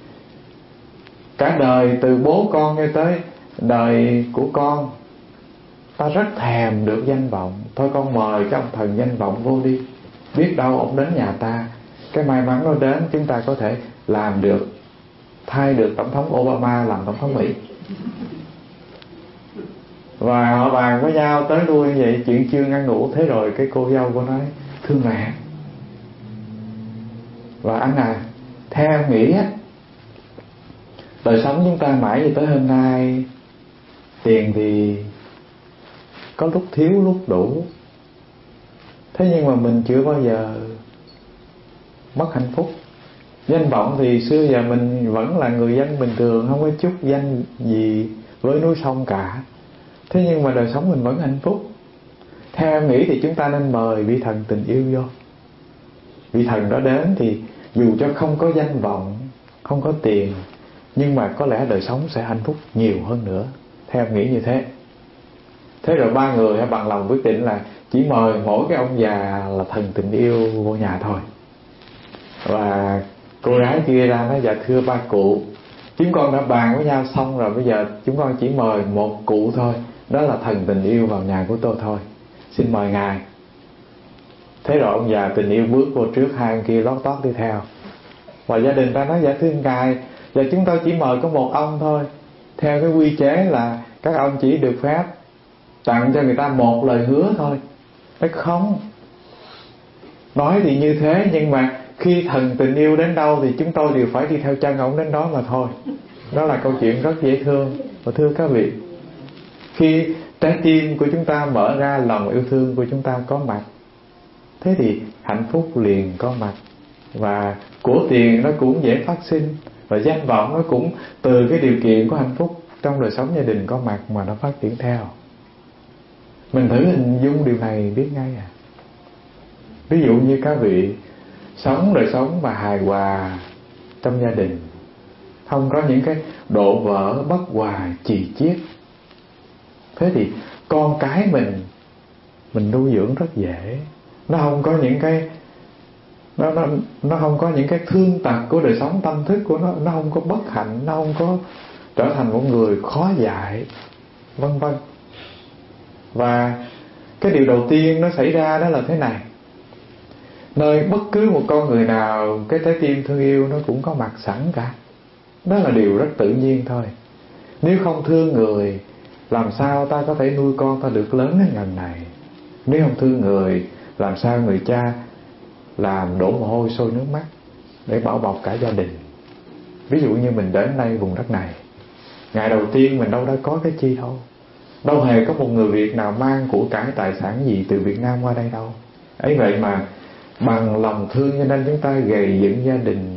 cả đời từ bố con cho tới đời của con, ta rất thèm được danh vọng. Thôi con mời cái ông thần danh vọng vô đi, biết đâu ông đến nhà ta, cái may mắn nó đến, chúng ta có thể làm được, thay được tổng thống Obama làm tổng thống Mỹ. Và họ bàn với nhau tới lui như vậy, chuyện chưa ngăn ngủ. Thế rồi cái cô dâu cô nói: thưa mẹ và anh à, theo em nghĩ á, đời sống chúng ta mãi về tới hôm nay, tiền thì có lúc thiếu lúc đủ, thế nhưng mà mình chưa bao giờ mất hạnh phúc. Danh vọng thì xưa giờ mình vẫn là người dân bình thường, không có chút danh gì với núi sông cả, thế nhưng mà đời sống mình vẫn hạnh phúc. Theo em nghĩ thì chúng ta nên mời vị thần tình yêu vô. Vị thần đó đến thì dù cho không có danh vọng, không có tiền, nhưng mà có lẽ đời sống sẽ hạnh phúc nhiều hơn nữa. Theo em nghĩ như thế. Thế rồi ba người hãy bằng lòng quyết định là chỉ mời mỗi cái ông già là thần tình yêu vô nhà thôi. Và cô gái kia ra nói: dạ thưa ba cụ, chúng con đã bàn với nhau xong rồi, bây giờ chúng con chỉ mời một cụ thôi, đó là thần tình yêu vào nhà của tôi thôi, xin mời ngài. Thế rồi ông già tình yêu bước vô trước, hai ông kia lót tót đi theo. Và gia đình ta nói: dạ thưa ngài, giờ chúng tôi chỉ mời có một ông thôi, theo cái quy chế là các ông chỉ được phép tặng cho người ta một lời hứa thôi. Nói không, nói thì như thế, nhưng mà khi thần tình yêu đến đâu thì chúng tôi đều phải đi theo chân ông đến đó mà thôi. Đó là câu chuyện rất dễ thương. Và thưa các vị, khi trái tim của chúng ta mở ra, lòng yêu thương của chúng ta có mặt, thế thì hạnh phúc liền có mặt. Và của tiền nó cũng dễ phát sinh, và danh vọng nó cũng từ cái điều kiện của hạnh phúc trong đời sống gia đình có mặt mà nó phát triển theo. Mình thử hình dung điều này biết ngay à. Ví dụ như các vị sống đời sống mà hài hòa trong gia đình, không có những cái độ vỡ bất hòa chì chiết, thế thì con cái mình mình nuôi dưỡng rất dễ. Nó không có những cái nó nó nó không có những cái thương tật của đời sống tâm thức của nó, nó không có bất hạnh, nó không có trở thành một người khó dạy, vân vân. Và Cái điều đầu tiên nó xảy ra đó là thế này: nơi bất cứ một con người nào, cái trái tim thương yêu nó cũng có mặt sẵn cả. Đó là điều rất tự nhiên thôi. Nếu không thương người, làm sao ta có thể nuôi con ta được lớn đến ngần này? Nếu không thương người, làm sao người cha làm đổ mồ hôi sôi nước mắt để bảo bọc cả gia đình? Ví dụ như mình đến đây vùng đất này, ngày đầu tiên mình đâu đã có cái chi đâu. Đâu hề có một người Việt nào mang của cải tài sản gì từ Việt Nam qua đây đâu. Ấy vậy mà bằng lòng thương cho nên chúng ta gầy dựng gia đình,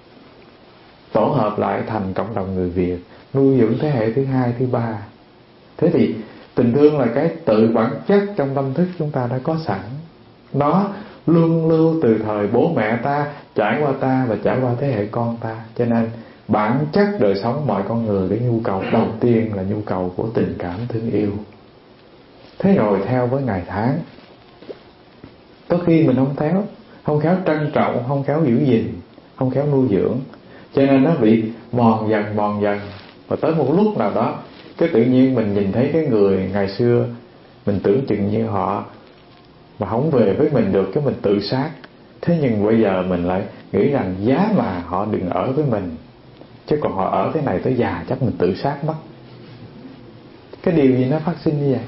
tổ hợp lại thành cộng đồng người Việt, nuôi dưỡng thế hệ thứ hai, thứ ba. Thế thì tình thương là cái tự bản chất trong tâm thức chúng ta đã có sẵn. Nó luân lưu từ thời bố mẹ ta, trải qua ta và trải qua thế hệ con ta. Cho nên bản chất đời sống mọi con người, cái nhu cầu đầu tiên là nhu cầu của tình cảm thương yêu. Thế rồi theo với ngày tháng, có khi mình không khéo, không khéo trân trọng, không khéo giữ gìn, không khéo nuôi dưỡng, cho nên nó bị mòn dần mòn dần. Và tới một lúc nào đó, cái tự nhiên mình nhìn thấy cái người ngày xưa mình tưởng chừng như họ mà không về với mình được, cái mình tự sát. Thế nhưng bây giờ mình lại nghĩ rằng giá mà họ đừng ở với mình, chứ còn họ ở thế này tới già chắc mình tự sát mất. Cái điều gì nó phát sinh như vậy?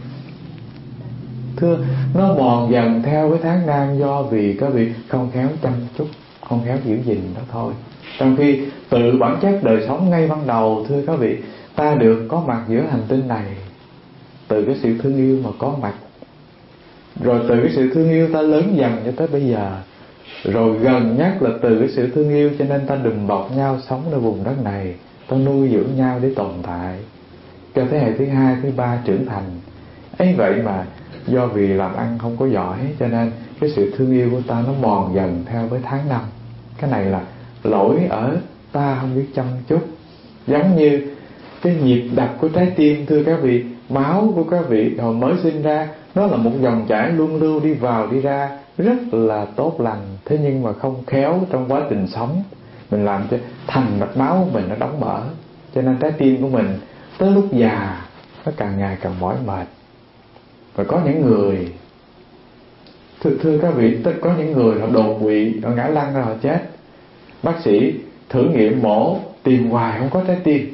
Thưa, nó mòn dần theo với tháng năm, do vì các vị không khéo chăm chút, không khéo giữ gìn đó thôi. Trong khi tự bản chất đời sống ngay ban đầu, thưa các vị, ta được có mặt giữa hành tinh này từ cái sự thương yêu mà có mặt. Rồi từ cái sự thương yêu ta lớn dần cho tới bây giờ. Rồi gần nhất là từ cái sự thương yêu cho nên ta đùm bọc nhau sống nơi vùng đất này, ta nuôi dưỡng nhau để tồn tại cho thế hệ thứ hai, thứ ba trưởng thành. Ấy vậy mà do vì làm ăn không có giỏi, cho nên cái sự thương yêu của ta nó mòn dần theo với tháng năm. Cái này là lỗi ở ta không biết chăm chút. Giống như cái nhịp đập của trái tim, thưa các vị, máu của các vị hồi mới sinh ra, nó là một dòng chảy luân lưu đi vào đi ra rất là tốt lành. Thế nhưng mà không khéo trong quá trình sống, mình làm cho thành mạch máu của mình nó đóng mở. Cho nên trái tim của mình tới lúc già nó càng ngày càng mỏi mệt. Và có những người, thưa, thưa các vị, có những người họ đột quỵ, họ ngã lăn ra họ chết. Bác sĩ thử nghiệm mổ tìm hoài không có trái tim,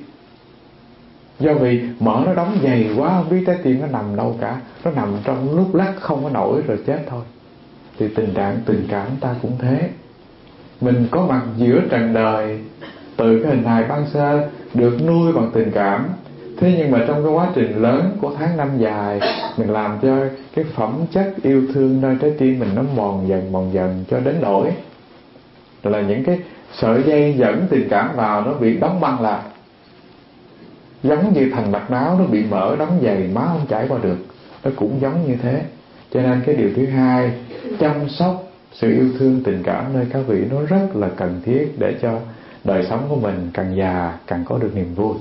do vì mỡ nó đóng dày quá, không biết trái tim nó nằm đâu cả. Nó nằm trong lúc lắc không có nổi rồi chết thôi. Thì tình trạng tình cảm ta cũng thế. Mình có mặt giữa trần đời, từ cái hình hài ban sơ, được nuôi bằng tình cảm. Thế nhưng mà trong cái quá trình lớn của tháng năm dài, mình làm cho cái phẩm chất yêu thương nơi trái tim mình nó mòn dần mòn dần cho đến nỗi là những cái sợi dây dẫn tình cảm vào nó bị đóng băng lại, giống như thành mạch máu nó bị mỡ đóng dày, máu không chảy qua được. Nó cũng giống như thế. Cho nên cái điều thứ hai, chăm sóc sự yêu thương tình cảm nơi các vị nó rất là cần thiết để cho đời sống của mình càng già càng có được niềm vui.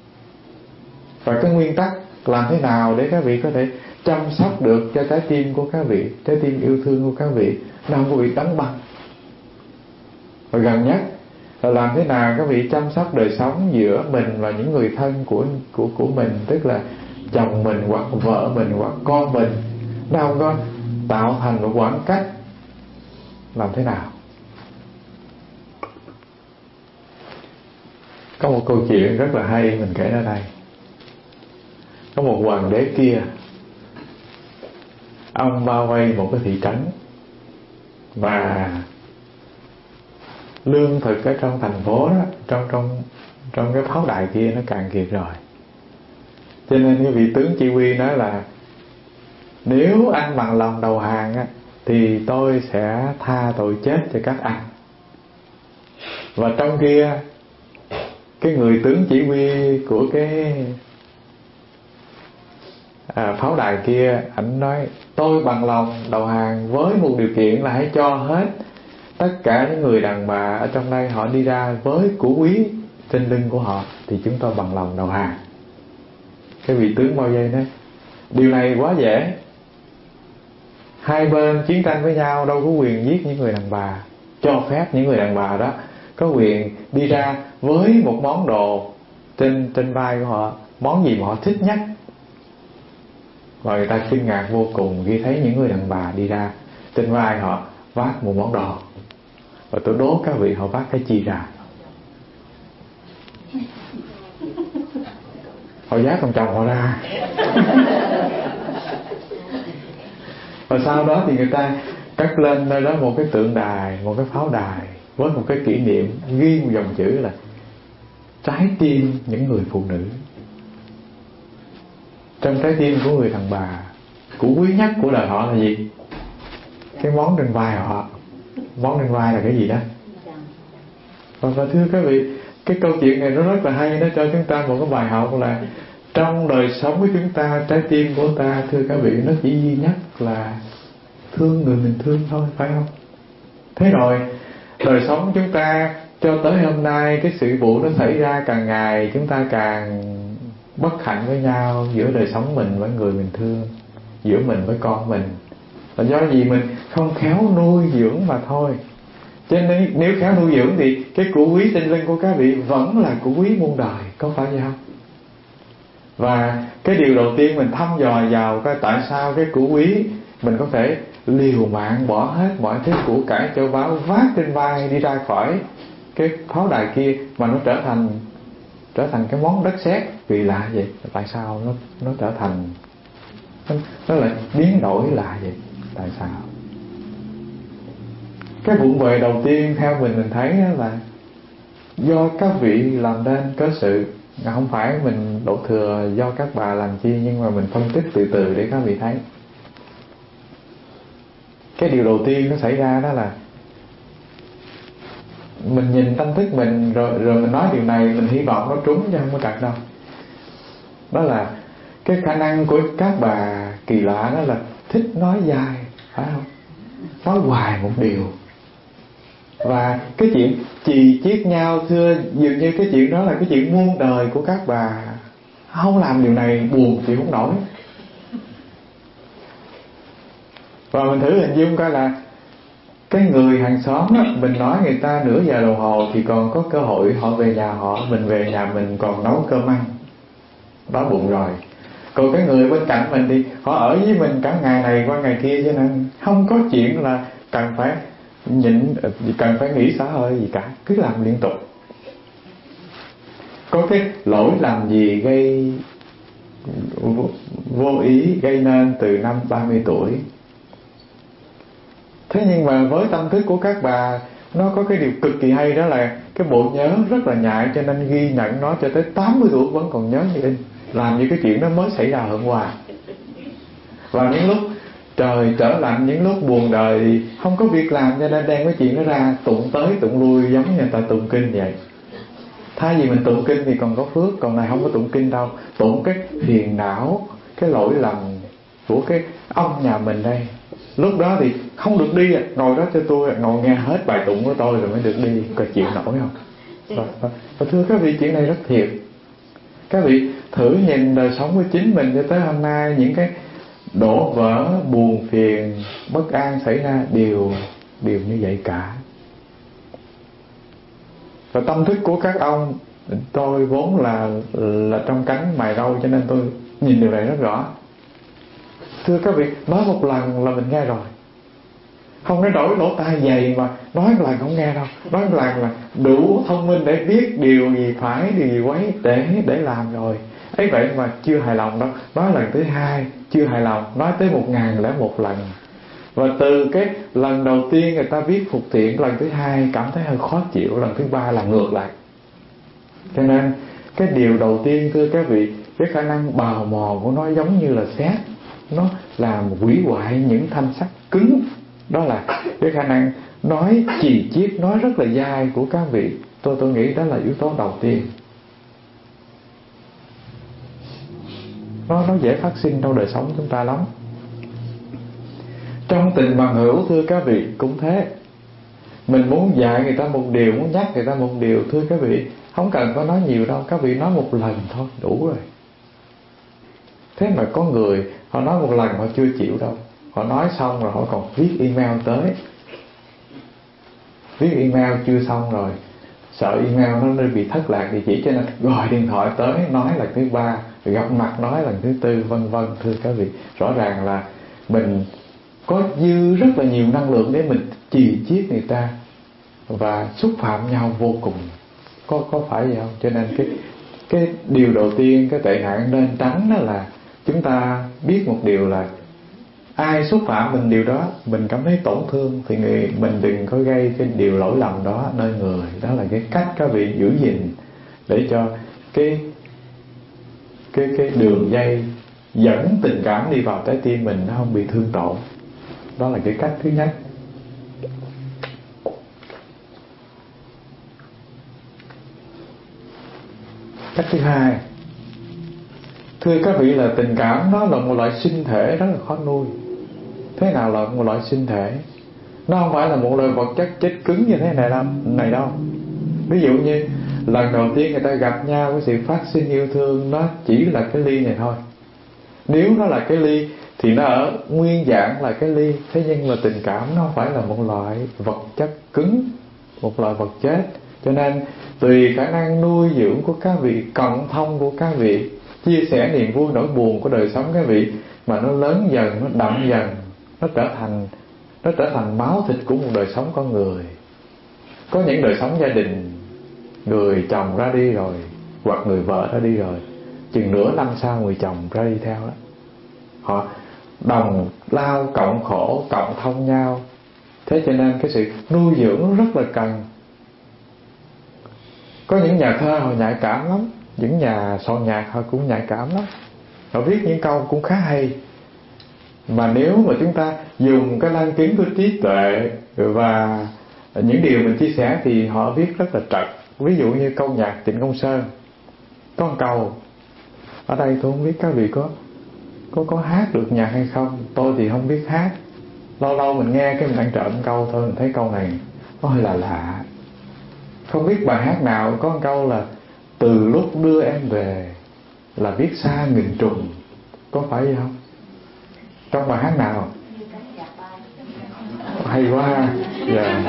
Và cái nguyên tắc làm thế nào để các vị có thể chăm sóc được cho trái tim của các vị, trái tim yêu thương của các vị nó không có bị đóng băng. Và gần nhất là làm thế nào các vị chăm sóc đời sống giữa mình và những người thân của của của mình, tức là chồng mình hoặc vợ mình hoặc con mình, nó không có tạo thành một khoảng cách. Làm thế nào? Có một câu chuyện rất là hay mình kể ra đây. Có một hoàng đế kia, ông bao vây một cái thị trấn, và lương thực ở trong thành phố đó, trong trong trong cái pháo đài kia nó cạn kiệt rồi. Cho nên cái vị tướng chỉ huy nói là nếu anh bằng lòng đầu hàng á, thì tôi sẽ tha tội chết cho các anh. Và trong kia, cái người tướng chỉ huy của cái à, pháo đài kia, ảnh nói tôi bằng lòng đầu hàng với một điều kiện là hãy cho hết tất cả những người đàn bà ở trong đây họ đi ra với của quý trên lưng của họ, thì chúng tôi bằng lòng đầu hàng. Cái vị tướng bao vây nói điều này quá dễ, hai bên chiến tranh với nhau đâu có quyền giết những người đàn bà, cho phép những người đàn bà đó có quyền đi ra với một món đồ trên trên vai của họ, món gì mà họ thích nhất. Và người ta kinh ngạc vô cùng khi thấy những người đàn bà đi ra, trên vai họ vác một món đồ. Và tôi đố các vị họ vác cái chi ra? Họ vác con chồng họ ra. Và sau đó thì người ta cắt lên nơi đó một cái tượng đài, một cái pháo đài với một cái kỷ niệm, ghi một dòng chữ là trái tim những người phụ nữ. Trong trái tim của người đàn bà, của quý nhất của đời họ là gì? Cái món trên vai họ. Món trên vai là cái gì đó? Và, và thưa các vị, cái câu chuyện này nó rất là hay, nó cho chúng ta một cái bài học là trong đời sống của chúng ta, trái tim của ta, thưa các vị, nó chỉ duy nhất là thương người mình thương thôi, phải không? Thế rồi đời sống chúng ta cho tới hôm nay, cái sự vụ nó xảy ra càng ngày chúng ta càng bất hạnh với nhau, giữa đời sống mình với người mình thương, giữa mình với con mình, là do gì? Mình không khéo nuôi dưỡng mà thôi. Cho nên nếu khéo nuôi dưỡng thì cái của quý trên lưng của các vị vẫn là của quý muôn đời, có phải vậy không? Và cái điều đầu tiên mình thăm dò vào coi tại sao cái của quý mình có thể liều mạng bỏ hết mọi thứ của cải châu báu vác trên vai đi ra khỏi cái pháo đài kia mà nó trở thành trở thành cái món đất sét. Vì lạ vậy? Tại sao nó nó trở thành nó, nó lại biến đổi lạ vậy? Tại sao? Cái vụng về đầu tiên theo mình mình thấy là do các vị làm nên cớ sự. Không phải mình đổ thừa do các bà làm chi, nhưng mà mình phân tích từ từ để các vị thấy. Cái điều đầu tiên nó xảy ra đó là mình nhìn tâm thức mình rồi rồi mình nói điều này, mình hy vọng nó trúng chứ không có trật đâu. Đó là cái khả năng của các bà kỳ lạ, đó là thích nói dài, phải không? Nói hoài một điều. Và cái chuyện chì chiết nhau, thưa, dường như cái chuyện đó là cái chuyện muôn đời của các bà. Không làm điều này buồn chịu không nổi. Và mình thử hình dung coi là cái người hàng xóm đó, mình nói người ta nửa giờ đồng hồ thì còn có cơ hội họ về nhà họ, mình về nhà mình còn nấu cơm ăn, đói bụng rồi. Còn cái người bên cạnh mình thì họ ở với mình cả ngày này qua ngày kia, cho nên không có chuyện là cần phải nhịn, cần phải nghĩ xả hơi gì cả, cứ làm liên tục. Có cái lỗi làm gì gây vô ý gây nên từ năm ba mươi tuổi. Thế nhưng mà với tâm thức của các bà, nó có cái điều cực kỳ hay, đó là cái bộ nhớ rất là nhạy, cho nên ghi nhận nó cho tới tám mươi tuổi vẫn còn nhớ như in, làm như cái chuyện đó mới xảy ra hôm qua. Và những lúc trời trở lạnh, những lúc buồn đời thì không có việc làm, cho nên đem cái chuyện đó ra tụng tới tụng lui giống như người ta tụng kinh vậy. Thay vì mình tụng kinh thì còn có phước, còn này không có tụng kinh đâu, tụng cái phiền não, cái lỗi lầm của cái ông nhà mình đây. Lúc đó thì không được đi, ngồi đó cho tôi, ngồi nghe hết bài tụng của tôi rồi mới được đi, coi chịu nổi không? Và, và, và thưa các vị, chuyện này rất thiệt. Các vị thử nhìn đời sống của chính mình cho tới hôm nay, những cái đổ vỡ, buồn phiền, bất an xảy ra đều đều như vậy cả. Và tâm thức của các ông, tôi vốn là là trong cánh mài râu, cho nên tôi nhìn điều này rất rõ. Thưa các vị, nói một lần là mình nghe rồi, không có đổi lỗ tai dày mà nói một lần không nghe đâu. Nói một lần là đủ thông minh để biết điều gì phải, điều gì quấy để để làm rồi. Ấy vậy mà chưa hài lòng đâu. Nói lần thứ hai chưa hài lòng, nói tới một ngàn lẻ một lần. Và từ cái lần đầu tiên người ta viết phục thiện, lần thứ hai cảm thấy hơi khó chịu, lần thứ ba là ngược lại. Cho nên cái điều đầu tiên, thưa các vị, cái khả năng bào mòn của nó giống như là sét, nó làm hủy hoại những thanh sắt cứng. Đó là cái khả năng nói chì chiết, nói rất là dai của các vị. Tôi tôi nghĩ đó là yếu tố đầu tiên. Nó, nó dễ phát sinh trong đời sống chúng ta lắm. Trong tình bằng hữu, thưa các vị, cũng thế. Mình muốn dạy người ta một điều, muốn nhắc người ta một điều, thưa các vị, không cần có nói nhiều đâu. Các vị nói một lần thôi, đủ rồi. Thế mà có người họ nói một lần họ chưa chịu đâu. Họ nói xong rồi họ còn viết email tới. Viết email chưa xong rồi, sợ email nó bị thất lạc địa chỉ, cho nên gọi điện thoại tới nói là thứ ba, gặp mặt nói lần thứ tư, vân vân. Thưa các vị, rõ ràng là mình có dư rất là nhiều năng lượng để mình chì chiết người ta và xúc phạm nhau vô cùng. Có có phải vậy không? Cho nên cái cái điều đầu tiên, cái tệ nạn nên tránh đó là chúng ta biết một điều là ai xúc phạm mình điều đó, mình cảm thấy tổn thương thì người mình đừng có gây cái điều lỗi lầm đó nơi người. Đó là cái cách các vị giữ gìn để cho cái cái cái đường dây dẫn tình cảm đi vào trái tim mình nó không bị thương tổn. Đó là cái cách thứ nhất. Cách thứ hai, thưa các vị, là tình cảm nó là một loại sinh thể rất là khó nuôi. Thế nào là một loại sinh thể? Nó không phải là một loại vật chất chết cứng như thế này đâu, này đâu. Ví dụ như lần đầu tiên người ta gặp nhau, cái sự phát sinh yêu thương nó chỉ là cái ly này thôi. Nếu nó là cái ly thì nó ở nguyên dạng là cái ly. Thế nhưng mà tình cảm nó không phải là một loại vật chất cứng, một loại vật chết. Cho nên tùy khả năng nuôi dưỡng của các vị, cộng thông của các vị, chia sẻ niềm vui nỗi buồn của đời sống các vị, mà nó lớn dần, nó đậm dần, nó trở thành nó trở thành máu thịt của một đời sống con người. Có những đời sống gia đình, người chồng ra đi rồi, hoặc người vợ ra đi rồi, chừng nửa năm sau người chồng ra đi theo đó. Họ đồng lao cộng khổ, cộng thông nhau. Thế cho nên cái sự nuôi dưỡng nó rất là cần. Có những nhà thơ họ nhạy cảm lắm, những nhà soạn nhạc họ cũng nhạy cảm lắm. Họ viết những câu cũng khá hay. Mà nếu mà chúng ta dùng cái lăng kính của trí tuệ và những điều mình chia sẻ thì họ viết rất là trật. Ví dụ như câu nhạc Trịnh Công Sơn có một câu, ở đây tôi không biết các vị có có có hát được nhạc hay không. Tôi thì không biết hát. Lâu lâu mình nghe cái mình ăn trộm câu thôi, mình thấy câu này nó hơi là lạ. Không biết bài hát nào có một câu là từ lúc đưa em về là biết xa nghìn trùng. Có phải vậy không? Trong bài hát nào? Hay quá. Yeah.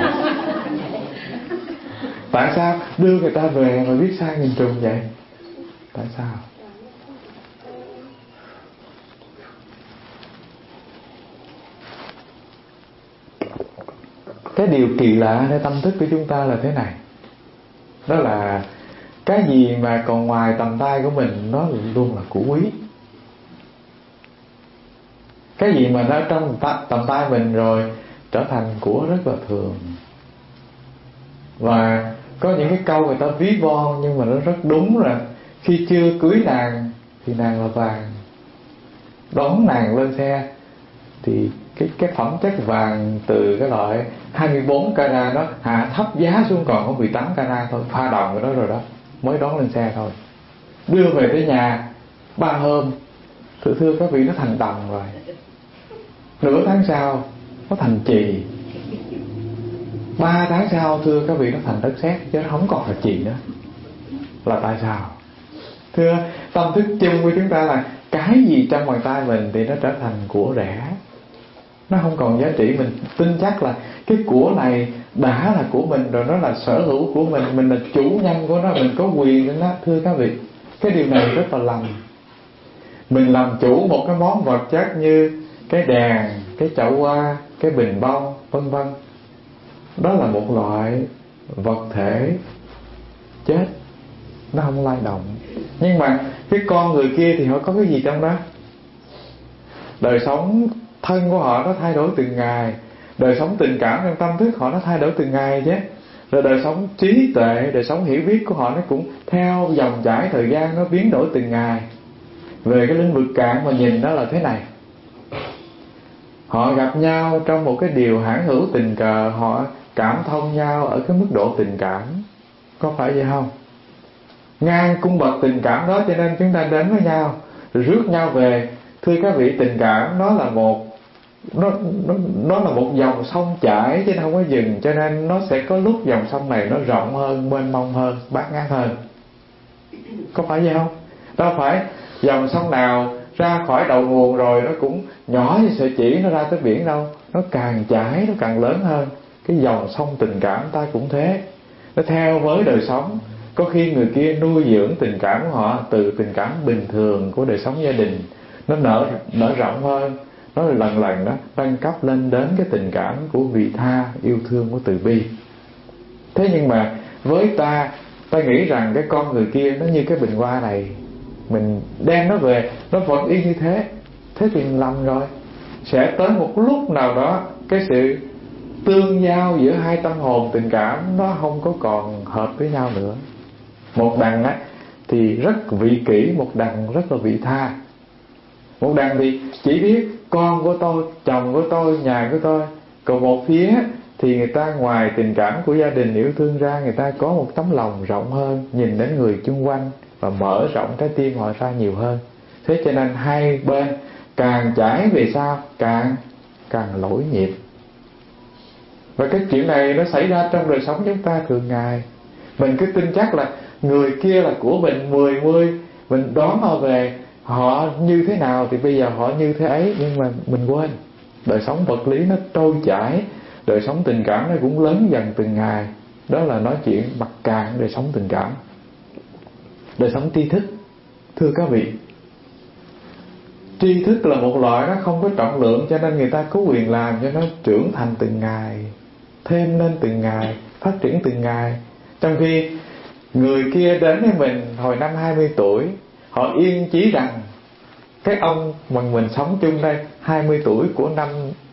Tại sao đưa người ta về mà biết xa nghìn trùng vậy? Tại sao? Cái điều kỳ lạในtâm thức của chúng ta là thế này. Đó là cái gì mà còn ngoài tầm tay của mình nó luôn là của quý. Cái gì mà nó trong tầm tay mình rồi trở thành của rất là thường. Và có những cái câu người ta ví von nhưng mà nó rất đúng là khi chưa cưới nàng thì nàng là vàng, đón nàng lên xe thì cái cái phẩm chất vàng từ cái loại hai mươi bốn carat đó hạ thấp giá xuống còn có mười tám carat thôi, pha đồng cái đó rồi đó, mới đón lên xe thôi. Đưa về tới nhà ba hôm, thưa thưa các vị, nó thành đồng rồi. Nửa tháng sau nó thành chì. Ba tháng sau thưa các vị nó thành đất sét, chứ nó không còn là chì nữa. Là tại sao? Thưa, tâm thức chung của chúng ta là cái gì trong bàn tay mình thì nó trở thành của rẻ, nó không còn giá trị. Mình tin chắc là cái của này đã là của mình rồi, nó là sở hữu của mình, mình là chủ nhân của nó, mình có quyền đến nó. Thưa các vị, cái điều này rất là lầm. Mình làm chủ một cái món vật chất như cái đèn, cái chậu hoa, cái bình bông, vân vân. Đó là một loại vật thể chết, nó không lay động. Nhưng mà cái con người kia thì họ có cái gì trong đó? Đời sống thân của họ nó thay đổi từng ngày, đời sống tình cảm trong tâm thức họ nó thay đổi từng ngày chứ. Rồi đời sống trí tuệ, đời sống hiểu biết của họ nó cũng theo dòng chảy thời gian nó biến đổi từng ngày. Về cái lĩnh vực cạn mà nhìn đó là thế này. Họ gặp nhau trong một cái điều hãn hữu tình cờ, họ cảm thông nhau ở cái mức độ tình cảm. Có phải vậy không? Ngang cung bậc tình cảm đó cho nên chúng ta đến với nhau rồi rước nhau về. Thưa các vị, tình cảm nó là một nó, nó, nó là một dòng sông chảy chứ nó không có dừng. Cho nên nó sẽ có lúc dòng sông này nó rộng hơn, mênh mông hơn, bát ngát hơn. Có phải vậy không? Đâu phải dòng sông nào ra khỏi đầu nguồn rồi nó cũng nhỏ như sợi chỉ nó ra tới biển đâu. Nó càng chảy nó càng lớn hơn. Cái dòng sông tình cảm ta cũng thế. Nó theo với đời sống, có khi người kia nuôi dưỡng tình cảm của họ từ tình cảm bình thường của đời sống gia đình, nó nở nở rộng hơn, nó lần lần đó nâng cấp lên đến cái tình cảm của vị tha, yêu thương, của từ bi. Thế nhưng mà với ta, ta nghĩ rằng cái con người kia nó như cái bình hoa này, mình đem nó về, nó vẫn y như thế. Thế thì mình lầm rồi. Sẽ tới một lúc nào đó cái sự tương giao giữa hai tâm hồn tình cảm nó không có còn hợp với nhau nữa. Một đằng á thì rất vị kỷ, một đằng rất là vị tha. Một đằng thì chỉ biết con của tôi, chồng của tôi, nhà của tôi. Còn một phía thì người ta ngoài tình cảm của gia đình yêu thương ra, người ta có một tấm lòng rộng hơn, nhìn đến người chung quanh và mở rộng trái tim họ ra nhiều hơn. Thế cho nên hai bên càng trải về sau càng càng lỗi nhịp. Và cái chuyện này nó xảy ra trong đời sống chúng ta thường ngày. Mình cứ tin chắc là người kia là của mình mười mươi, mình đón họ về, họ như thế nào thì bây giờ họ như thế ấy. Nhưng mà mình quên, đời sống vật lý nó trôi chảy, đời sống tình cảm nó cũng lớn dần từng ngày. Đó là nói chuyện mặc cạn đời sống tình cảm. Đời sống tri thức, thưa các vị, tri thức là một loại nó không có trọng lượng, cho nên người ta có quyền làm cho nó trưởng thành từng ngày, thêm lên từng ngày, phát triển từng ngày. Trong khi người kia đến với mình hồi năm hai mươi tuổi, họ yên chí rằng cái ông mà mình sống chung đây hai mươi tuổi của năm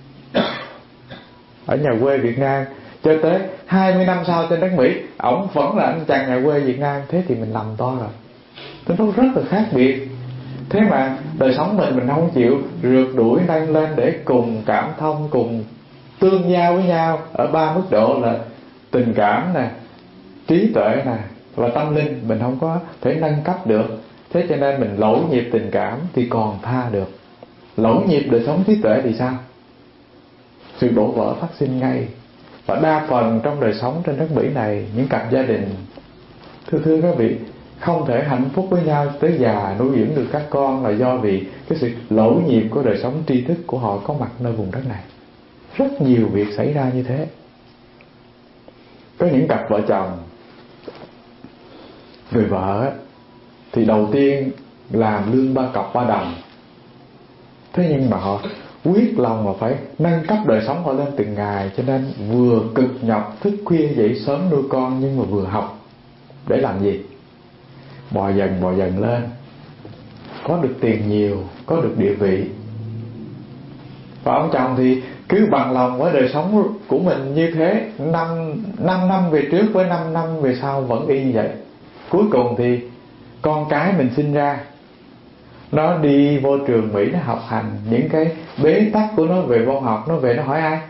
ở nhà quê Việt Nam, cho tới hai mươi năm sau trên đất Mỹ, ổng vẫn là anh chàng nhà quê Việt Nam. Thế thì mình lầm to rồi. Nó rất là khác biệt. Thế mà đời sống mình mình không chịu rượt đuổi nâng lên để cùng cảm thông, cùng tương giao với nhau ở ba mức độ là tình cảm nè, trí tuệ nè và tâm linh. Mình không có thể nâng cấp được. Thế cho nên mình lỗi nhịp tình cảm thì còn tha được. Lỗi nhịp đời sống trí tuệ thì sao? Sự đổ vỡ phát sinh ngay. Và đa phần trong đời sống trên đất Mỹ này, những cặp gia đình, thưa thưa các vị, không thể hạnh phúc với nhau tới già nuôi dưỡng được các con là do vì cái sự lỗi nhịp của đời sống tri thức của họ có mặt nơi vùng đất này. Rất nhiều việc xảy ra như thế. Có những cặp vợ chồng, người vợ thì đầu tiên làm lương ba cọc ba đồng. Thế nhưng mà họ quyết lòng mà phải nâng cấp đời sống họ lên từng ngày, cho nên vừa cực nhọc thức khuya dậy sớm nuôi con, nhưng mà vừa học. Để làm gì? Bò dần bò dần lên, có được tiền nhiều, có được địa vị. Và ông chồng thì cứ bằng lòng với đời sống của mình như thế, năm, năm năm về trước với năm năm về sau vẫn y như vậy. Cuối cùng thì con cái mình sinh ra, nó đi vô trường Mỹ, nó học hành, những cái bế tắc của nó về vô học, nó về nó hỏi ai?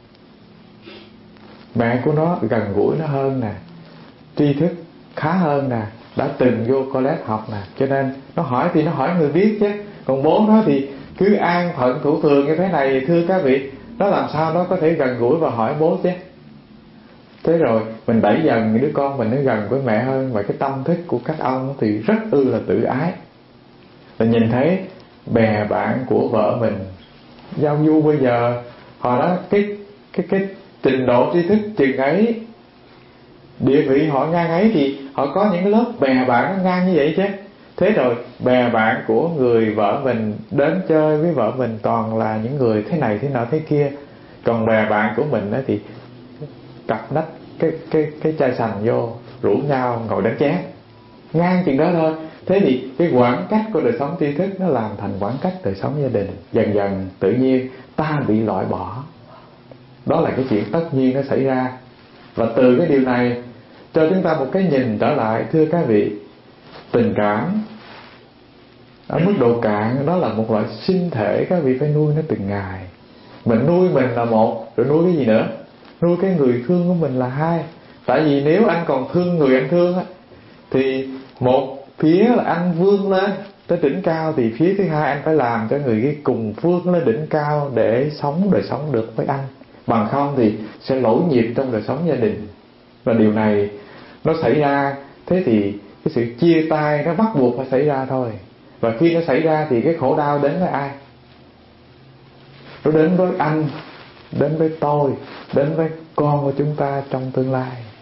Mẹ của nó gần gũi nó hơn nè, tri thức khá hơn nè, đã từng vô college học nè, cho nên nó hỏi thì nó hỏi người biết chứ. Còn bố nó thì cứ an phận thủ thường như thế này, thưa các vị, nó làm sao nó có thể gần gũi và hỏi bố chứ. Thế rồi mình đẩy dần những đứa con mình nó gần với mẹ hơn. Và cái tâm thức của các ông thì rất ư là tự ái. Là nhìn thấy bè bạn của vợ mình giao du bây giờ, họ đó cái cái cái trình độ tri thức chừng ấy, địa vị họ ngang ấy, thì họ có những lớp bè bạn nó ngang như vậy chứ. Thế rồi bè bạn của người vợ mình đến chơi với vợ mình toàn là những người thế này thế nọ thế kia. Còn bè bạn của mình đó thì cặp nách cái cái cái chai sành vô, rủ nhau ngồi đánh chén, ngang chừng đó thôi. Thế thì cái khoảng cách của đời sống tri thức nó làm thành khoảng cách đời sống gia đình. Dần dần tự nhiên ta bị loại bỏ. Đó là cái chuyện tất nhiên nó xảy ra. Và từ cái điều này cho chúng ta một cái nhìn trở lại, thưa các vị, tình cảm ở mức độ cạn đó là một loại sinh thể, các vị phải nuôi nó từng ngày. Mình nuôi mình là một, rồi nuôi cái gì nữa? Nuôi cái người thương của mình là hai. Tại vì nếu anh còn thương người anh thương á, thì một phía là anh vươn lên tới đỉnh cao, thì phía thứ hai anh phải làm cho người kia cùng vươn lên đỉnh cao để sống đời sống được với anh. Bằng không thì sẽ lỗi nhịp trong đời sống gia đình. Và điều này nó xảy ra, thế thì cái sự chia tay nó bắt buộc phải xảy ra thôi. Và khi nó xảy ra thì cái khổ đau đến với ai? Nó đến với anh, đến với tôi, đến với con của chúng ta trong tương lai.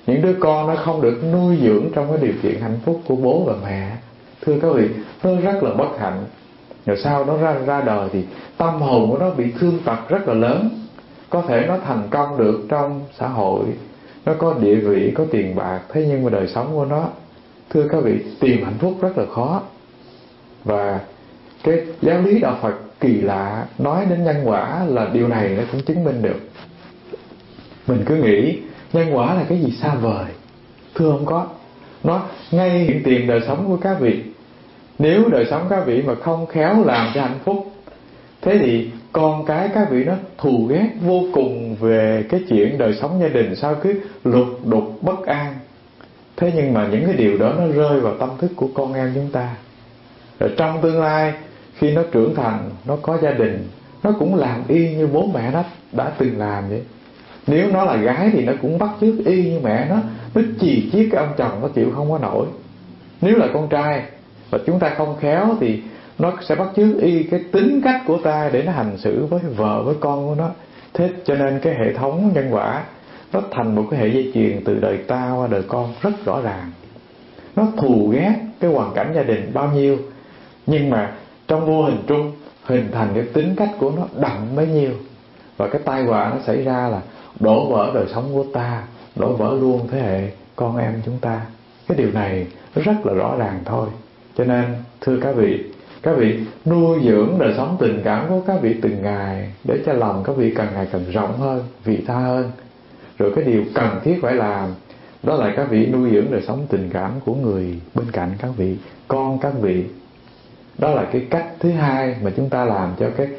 những đứa con nó không được nuôi dưỡng trong cái điều kiện hạnh phúc của bố và mẹ, thưa các vị, nó rất là bất hạnh. Rồi sau nó ra ra đời thì tâm hồn của nó bị thương tật rất là lớn. Có thể nó thành công được trong xã hội, nó có địa vị, có tiền bạc, thế nhưng mà đời sống của nó, thưa các vị, tìm hạnh phúc rất là khó. Và cái giáo lý đạo Phật kỳ lạ nói đến nhân quả là điều này nó cũng chứng minh được. Mình cứ nghĩ nhân quả là cái gì xa vời, thưa không có. Nó ngay hiện tiền đời sống của các vị. Nếu đời sống các vị mà không khéo làm cho hạnh phúc, thế thì con cái các vị nó thù ghét vô cùng về cái chuyện đời sống gia đình, sao cứ lục đục bất an. Thế nhưng mà những cái điều đó nó rơi vào tâm thức của con em chúng ta. Rồi trong tương lai khi nó trưởng thành, nó có gia đình, nó cũng làm y như bố mẹ nó đã từng làm vậy. Nếu nó là gái thì nó cũng bắt chước y như mẹ nó, nó chì chiết cái ông chồng nó chịu không có nổi. Nếu là con trai và chúng ta không khéo thì nó sẽ bắt chước y cái tính cách của ta để nó hành xử với vợ, với con của nó. Thế cho nên cái hệ thống nhân quả nó thành một cái hệ dây chuyền từ đời ta qua đời con rất rõ ràng. Nó thù ghét cái hoàn cảnh gia đình bao nhiêu, nhưng mà trong vô hình trung hình thành cái tính cách của nó đậm bấy nhiêu. Và cái tai họa nó xảy ra là đổ vỡ đời sống của ta, đổ vỡ luôn thế hệ con em chúng ta. Cái điều này rất là rõ ràng thôi. Cho nên thưa các vị, các vị nuôi dưỡng đời sống tình cảm của các vị từng ngày, để cho lòng các vị càng ngày càng rộng hơn, vị tha hơn. Rồi cái điều cần thiết phải làm đó là các vị nuôi dưỡng đời sống tình cảm của người bên cạnh các vị, con các vị. Đó là cái cách thứ hai mà chúng ta làm cho cái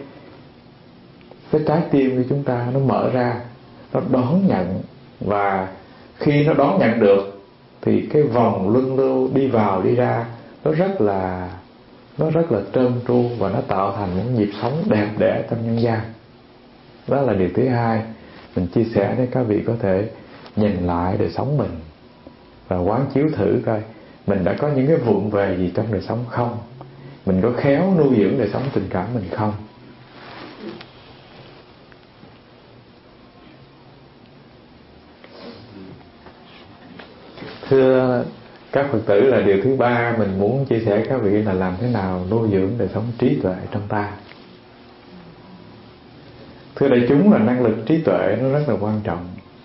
cái trái tim của chúng ta nó mở ra, nó đón nhận. Và khi nó đón nhận được thì cái vòng luân lưu đi vào đi ra nó rất là nó rất là trơn tru, và nó tạo thành một nhịp sống đẹp đẽ trong nhân gian. Đó là điều thứ hai mình chia sẻ để các vị có thể nhìn lại đời sống mình và quán chiếu thử coi mình đã có những cái vụng về gì trong đời sống không, mình có khéo nuôi dưỡng đời sống tình cảm mình không. Thưa các Phật tử, là điều thứ ba mình muốn chia sẻ các vị là làm thế nào nuôi dưỡng đời sống trí tuệ trong ta. Thưa đại chúng, là năng lực trí tuệ nó rất là quan trọng.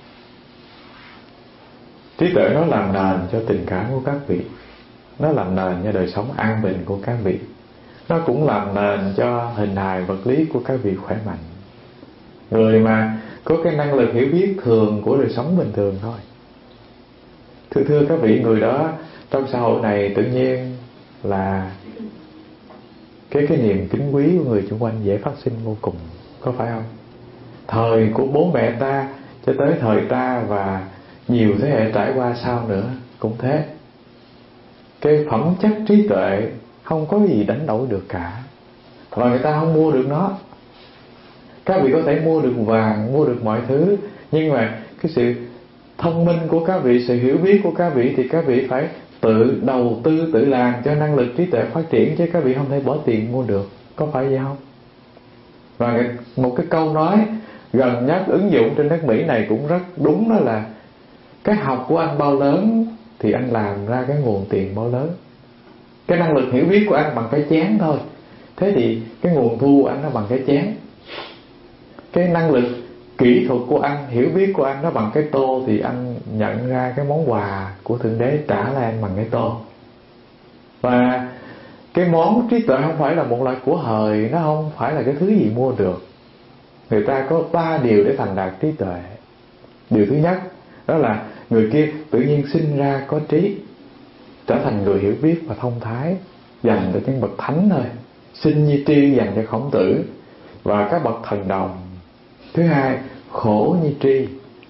Trí tuệ nó làm nền cho tình cảm của các vị, nó làm nền cho đời sống an bình của các vị, nó cũng làm nền cho hình hài vật lý của các vị khỏe mạnh. Người mà có cái năng lực hiểu biết thường của đời sống bình thường thôi, thưa thưa các vị, người đó trong xã hội này tự nhiên là cái cái niềm kính quý của người xung quanh dễ phát sinh vô cùng, có phải không? Thời của bố mẹ ta cho tới thời ta và nhiều thế hệ trải qua sau nữa cũng thế. Cái phẩm chất trí tuệ không có gì đánh đổi được cả, và người ta không mua được nó. Các vị có thể mua được vàng, mua được mọi thứ, nhưng mà cái sự thông minh của các vị, sự hiểu biết của các vị thì các vị phải tự đầu tư, tự làm cho năng lực trí tuệ phát triển, chứ các vị không thể bỏ tiền mua được, có phải vậy không? Và một cái câu nói gần nhất ứng dụng trên đất Mỹ này cũng rất đúng, đó là cái học của anh bao lớn thì anh làm ra cái nguồn tiền bao lớn. Cái năng lực hiểu biết của anh bằng cái chén thôi, thế thì cái nguồn thu anh nó bằng cái chén. Cái năng lực kỹ thuật của anh, hiểu biết của anh nó bằng cái tô, thì anh nhận ra cái món quà của Thượng Đế trả lại anh bằng cái tô. Và cái món trí tuệ không phải là một loại của hời, nó không phải là cái thứ gì mua được. Người ta có ba điều để thành đạt trí tuệ. Điều thứ nhất đó là người kia tự nhiên sinh ra có trí, trở thành người hiểu biết và thông thái, dành cho những bậc thánh thôi, sinh như tri dành cho Khổng Tử và các bậc thần đồng. Thứ hai, khổ như tri.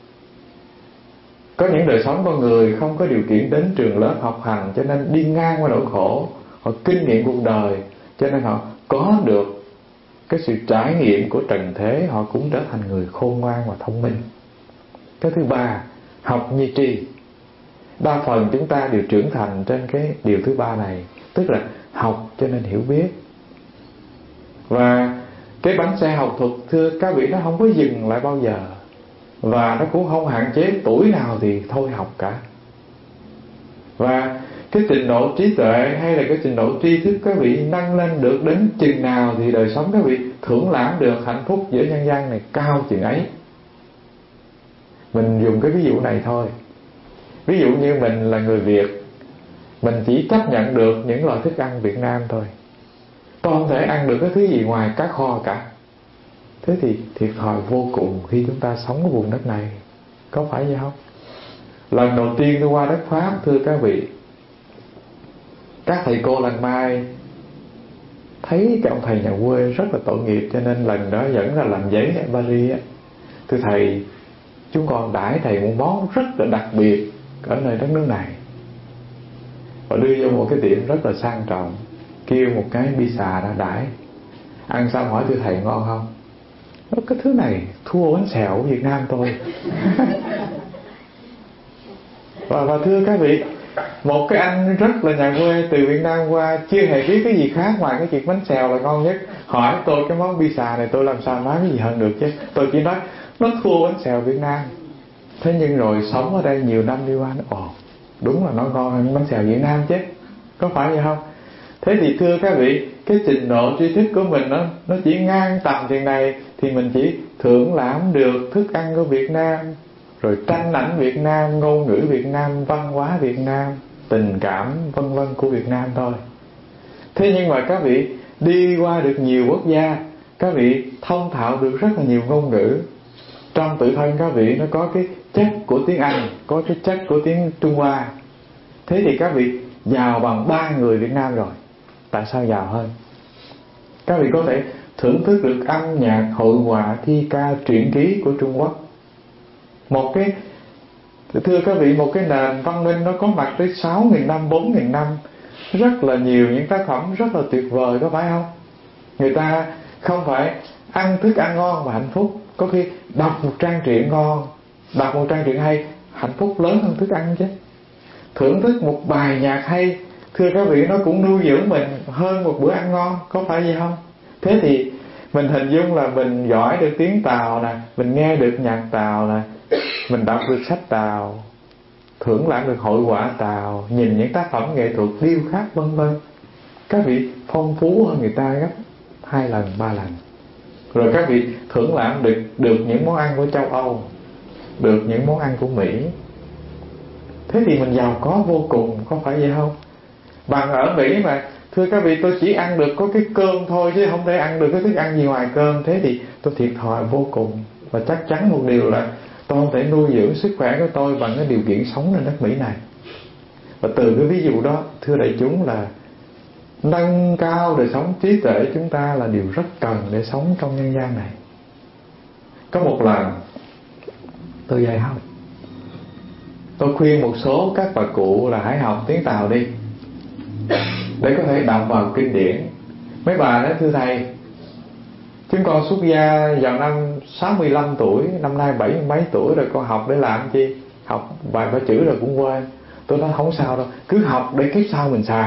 Có những đời sống con người không có điều kiện đến trường lớp học hành, cho nên đi ngang qua nỗi khổ. Họ kinh nghiệm cuộc đời, cho nên họ có được cái sự trải nghiệm của trần thế, họ cũng trở thành người khôn ngoan và thông minh. Cái thứ ba, học như tri. Đa phần chúng ta đều trưởng thành trên cái điều thứ ba này, tức là học cho nên hiểu biết. Và cái bánh xe học thuật, thưa các vị, nó không có dừng lại bao giờ. và nó cũng không hạn chế tuổi nào thì thôi học cả. Và cái trình độ trí tuệ hay là cái trình độ tri thức các vị nâng lên được đến chừng nào thì đời sống các vị thưởng lãm được hạnh phúc giữa nhân gian này cao chừng ấy. Mình dùng cái ví dụ này thôi. Ví dụ như mình là người Việt, mình chỉ chấp nhận được những loại thức ăn Việt Nam thôi, tôi không thể ăn được cái thứ gì ngoài cá kho cả. Thế thì thiệt thòi vô cùng khi chúng ta sống ở vùng đất này, có phải vậy không? Lần đầu tiên tôi qua đất Pháp, thưa các vị, các thầy cô lần mai thấy cái ông thầy nhà quê rất là tội nghiệp, cho nên lần đó dẫn ra làm giấy ở Paris á, thưa thầy, chúng con đãi thầy một món rất là đặc biệt ở nơi đất nước này, và đưa vô một cái tiệm rất là sang trọng, kêu một cái pizza ra đãi. Ăn xong hỏi thưa thầy ngon không? Nói, cái thứ này thua bánh xèo của Việt Nam tôi. và, và thưa các vị, một cái anh rất là nhà quê từ Việt Nam qua, chưa hề biết cái gì khác ngoài cái chuyện bánh xèo là ngon nhất, hỏi tôi cái món pizza này tôi làm sao nói cái gì hơn được chứ. Tôi chỉ nói nó thua bánh xèo Việt Nam. Thế nhưng rồi sống ở đây nhiều năm đi qua, nó ồ, đúng là nó ngon hơn bánh xèo Việt Nam chứ, có phải vậy không? Thế thì thưa các vị, cái trình độ tri thức của mình nó nó chỉ ngang tầm chừng này thì mình chỉ thưởng lãm được thức ăn của Việt Nam, rồi tranh ảnh Việt Nam, ngôn ngữ Việt Nam, văn hóa Việt Nam, tình cảm vân vân của Việt Nam thôi. Thế nhưng mà các vị đi qua được nhiều quốc gia, các vị thông thạo được rất là nhiều ngôn ngữ. Trong tự thân các vị nó có cái chất của tiếng Anh, có cái chất của tiếng Trung Hoa. Thế thì các vị giàu bằng ba người Việt Nam rồi. Tại sao giàu hơn? Các vị có thể thưởng thức được âm nhạc, hội họa, thi ca, truyện ký của Trung Quốc. Một cái, thưa các vị, một cái nền văn minh nó có mặt tới sáu nghìn năm, bốn nghìn năm, rất là nhiều những tác phẩm rất là tuyệt vời, có phải không? Người ta không phải ăn thức ăn ngon và hạnh phúc, có khi đọc một trang truyện ngon, đọc một trang truyện hay, hạnh phúc lớn hơn thức ăn chứ. Thưởng thức một bài nhạc hay, thưa các vị, nó cũng nuôi dưỡng mình hơn một bữa ăn ngon, có phải vậy không? Thế thì mình hình dung là mình giỏi được tiếng Tàu nè, mình nghe được nhạc Tàu nè, mình đọc được sách Tàu, thưởng lãm được hội họa Tàu, nhìn những tác phẩm nghệ thuật điêu khắc vân vân, các vị phong phú hơn người ta gấp hai lần, ba lần. Rồi các vị thưởng lãm được được những món ăn của châu Âu, được những món ăn của Mỹ. Thế thì mình giàu có vô cùng, có phải vậy không? Bằng ở Mỹ mà, thưa các vị, tôi chỉ ăn được có cái cơm thôi chứ không thể ăn được cái thức ăn gì ngoài cơm. Thế thì tôi thiệt thòi vô cùng. Và chắc chắn một điều là tôi không thể nuôi dưỡng sức khỏe của tôi bằng cái điều kiện sống trên đất Mỹ này. Và từ cái ví dụ đó, thưa đại chúng, là nâng cao đời sống trí tuệ chúng ta là điều rất cần để sống trong nhân gian này. Có một lần tôi dạy học, tôi khuyên một số các bà cụ là hãy học tiếng Tàu đi, để có thể đọc vào kinh điển. Mấy bà nói, thưa thầy, chúng con xuất gia vào năm sáu mươi lăm tuổi, năm nay bảy mươi mấy tuổi rồi, con học để làm chi? Học vài ba chữ rồi cũng quên. Tôi nói không sao đâu, cứ học để kiếp sau mình xài.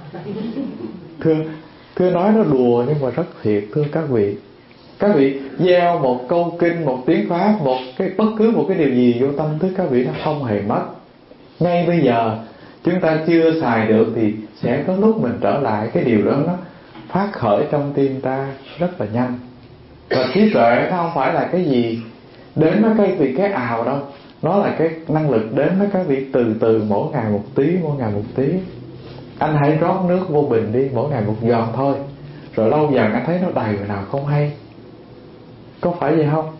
Thưa, thưa nói nó đùa nhưng mà rất thiệt, thưa các vị. Các vị gieo một câu kinh, một tiếng Pháp, một cái bất cứ một cái điều gì vô tâm thức các vị, nó không hề mất. Ngay bây giờ chúng ta chưa xài được thì sẽ có lúc mình trở lại cái điều đó, nó phát khởi trong tim ta rất là nhanh. Và trí tuệ nó không phải là cái gì đến nó cái vì cái ào đâu, nó là cái năng lực đến nó các vị từ từ, mỗi ngày một tí, mỗi ngày một tí. Anh hãy rót nước vô bình đi, mỗi ngày một giọt thôi, rồi lâu dần anh thấy nó đầy rồi nào không hay, có phải vậy không?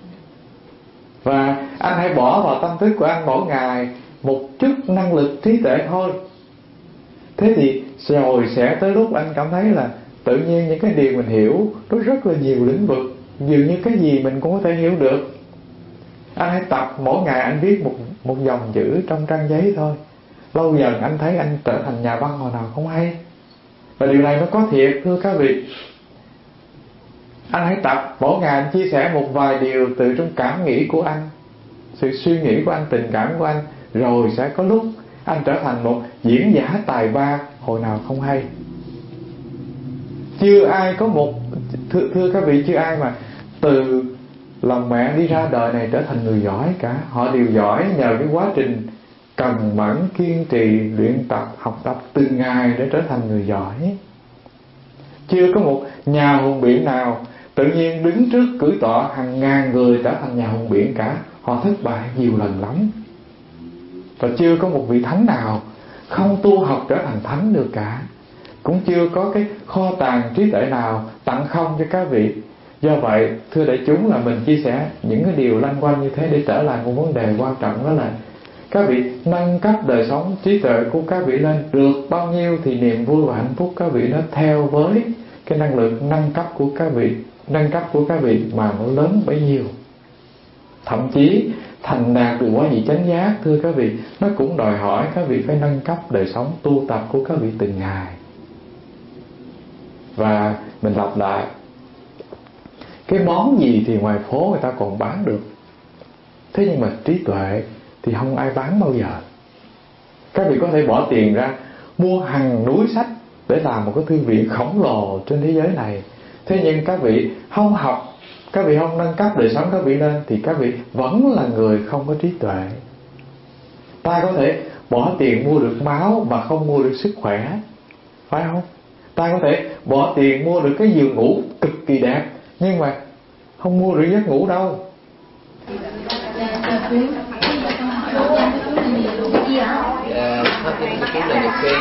Và anh hãy bỏ vào tâm thức của anh mỗi ngày một chút năng lực trí tuệ thôi. Thế thì rồi sẽ tới lúc anh cảm thấy là tự nhiên những cái điều mình hiểu nó rất là nhiều lĩnh vực, dường như cái gì mình cũng có thể hiểu được. Anh hãy tập mỗi ngày anh viết một, một dòng chữ trong trang giấy thôi, lâu dần anh thấy anh trở thành nhà văn hồi nào không hay. Và điều này nó có thiệt, thưa các vị. Anh hãy tập mỗi ngày anh chia sẻ một vài điều từ trong cảm nghĩ của anh, sự suy nghĩ của anh, tình cảm của anh, rồi sẽ có lúc anh trở thành một diễn giả tài ba hồi nào không hay. Chưa ai có một, thưa, thưa các vị, chưa ai mà từ lòng mẹ đi ra đời này trở thành người giỏi cả. Họ đều giỏi nhờ cái quá trình cần mẫn, kiên trì, luyện tập, học tập từng ngày để trở thành người giỏi. Chưa có một nhà hùng biện nào tự nhiên đứng trước cử tọa hàng ngàn người trở thành nhà hùng biện cả. Họ thất bại nhiều lần lắm. Và chưa có một vị thánh nào không tu học trở thành thánh được cả. Cũng chưa có cái kho tàng trí tuệ nào tặng không cho các vị. Do vậy, thưa đại chúng, là mình chia sẻ những cái điều lanh quanh như thế để trở lại một vấn đề quan trọng, đó là các vị nâng cấp đời sống trí tuệ của các vị lên được bao nhiêu thì niềm vui và hạnh phúc các vị nó theo với cái năng lượng nâng cấp của các vị, nâng cấp của các vị mà nó lớn bấy nhiêu. Thậm chí thành đạt được quả vị chánh giác, thưa các vị, nó cũng đòi hỏi các vị phải nâng cấp đời sống tu tập của các vị từng ngày. Và mình lặp lại, cái món gì thì ngoài phố người ta còn bán được, thế nhưng mà trí tuệ thì không ai bán bao giờ. Các vị có thể bỏ tiền ra mua hàng núi sách để làm một cái thư viện khổng lồ trên thế giới này, thế nhưng các vị không học, các vị không nâng cấp đời sống các vị lên, thì các vị vẫn là người không có trí tuệ. Ta có thể bỏ tiền mua được máu mà không mua được sức khỏe, phải không? Ta có thể bỏ tiền mua được cái giường ngủ cực kỳ đẹp, nhưng mà không mua được giấc ngủ đâu. Dạ, pháp danh ý kiến là Nhật Kỳ.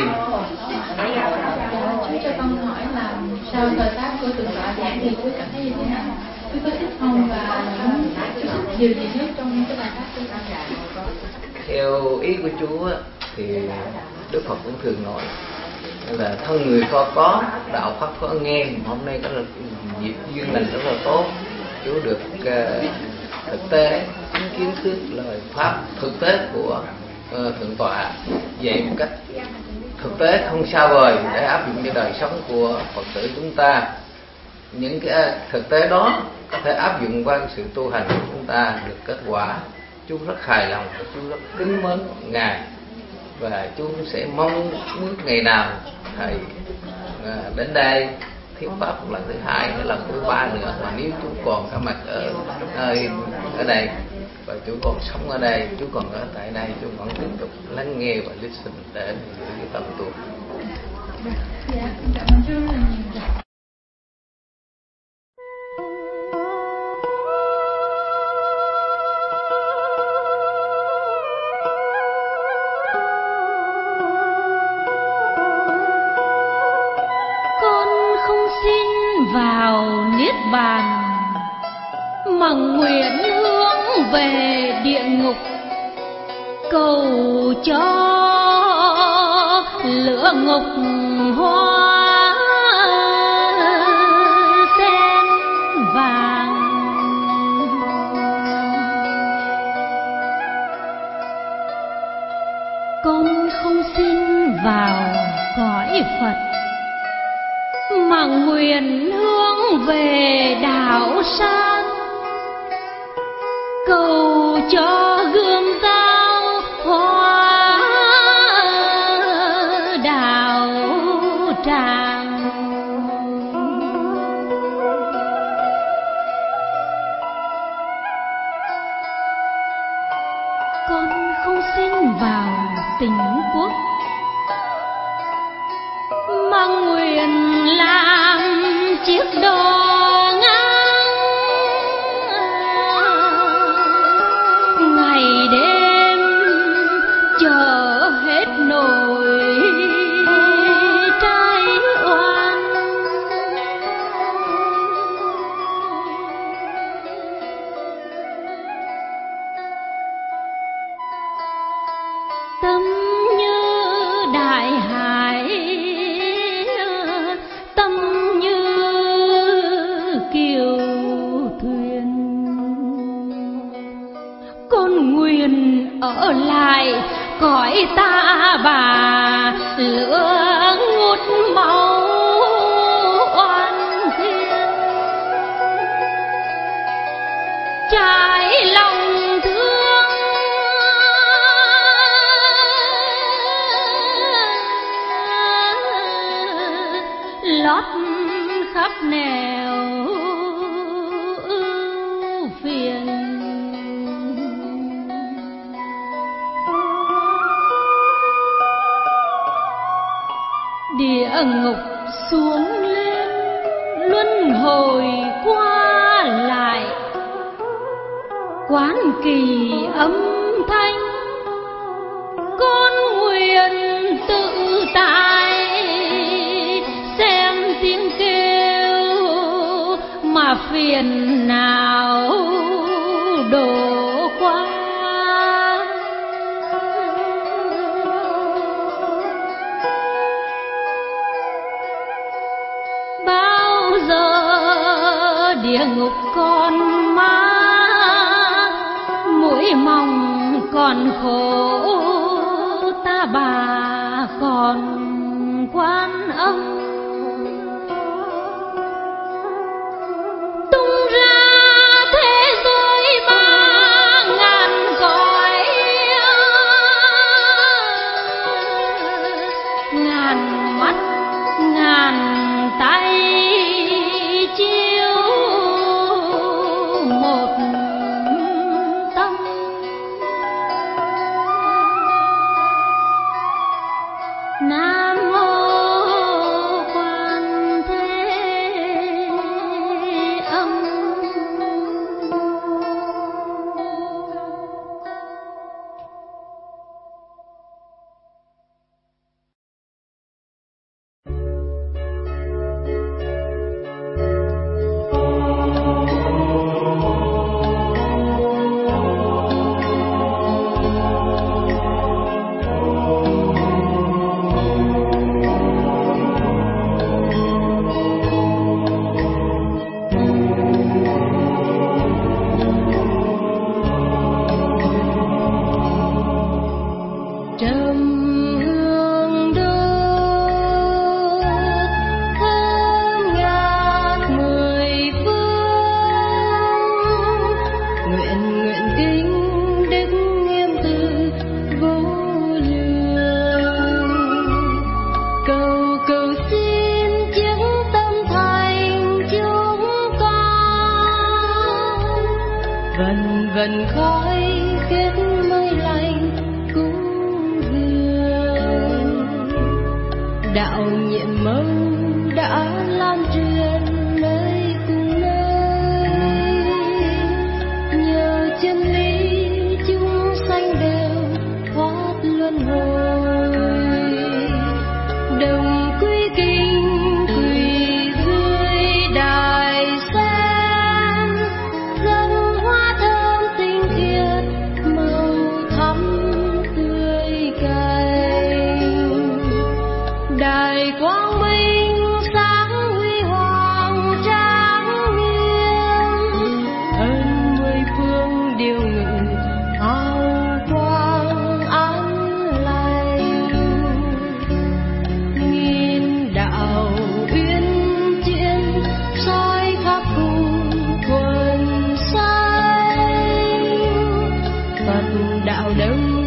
Chú cho con hỏi là sau thời tác của Thượng tọa giảng thì chú cảm thấy như thế nào? Chú có thích không và chú thích điều gì nhất trong cái bài pháp của con? Theo ý của chú á, thì Đức Phật cũng thường nói là thân người khó có, đạo pháp khó nghe. Hôm nay có là dịp duyên lành rất là tốt, chú được uh, thực tế chứng kiến thức lời pháp thực tế của uh, Thượng tọa dạy một cách thực tế không xa vời để áp dụng cho đời sống của Phật tử chúng ta. Những cái thực tế đó có thể áp dụng qua sự tu hành của chúng ta được kết quả. Chú rất hài lòng, chú rất kính mến Ngài, và chú sẽ mong muốn ngày nào thầy uh, đến đây thuyết pháp một lần thứ hai hay lần thứ ba nữa, mà nếu chú còn có mặt ở ở, ở đây và chú còn sống ở đây, chú còn ở tại đây, chú vẫn tiếp tục lắng nghe và listen để giữ cái tâm tu. Dạ, cảm ơn chú rất là nhiều. Vào niết bàn mà nguyện hướng về địa ngục, cầu cho lửa ngục hoa sen vàng. Con không xin vào cõi Phật mà nguyện hướng về đạo san, cầu cho gươm dao hoa đạo tràng. Con không xin vào tỉnh quốc mà nguyện làm chiếc đò ngang, ngày đêm chờ hết nỗi trái oan. Tâm như đại hải, tâm như kiều thuyền, con nguyện ở lại cõi ta bà, lửa ngút máu oan thiên, trái lòng thương lót khắp nẻo ưu phiền. địa ngục xuống lên, luân hồi qua lại, quán kỳ âm thanh, con nguyện tự tại, xem tiếng kêu mà phiền não đổ qua. Bao giờ địa ngục còn má, mũi mong còn khổ, ta bà còn Quan Âm. Tung ra thế giới ba ngàn cõi, ngàn mắt ngàn tay chiếu một tâm. Nam mô Quan Thế Âm. Vần khói kết mây lành cũng dường, đạo nhiệm mâu đã lan truyền nơi cùng nơi. Nhờ chân lý chúng sanh đều thoát luân hồi, đồng quy kinh quỳ dưới đài sen, dâng hoa thơm tinh khiết màu thắm tươi cay. Đài quang minh sáng huy hoàng trang nghiêm, hơn mười phương điều ngự hào quang an lành. Nghìn đạo uyên chiến soi khắp cùng quần xanh, Phật đạo đông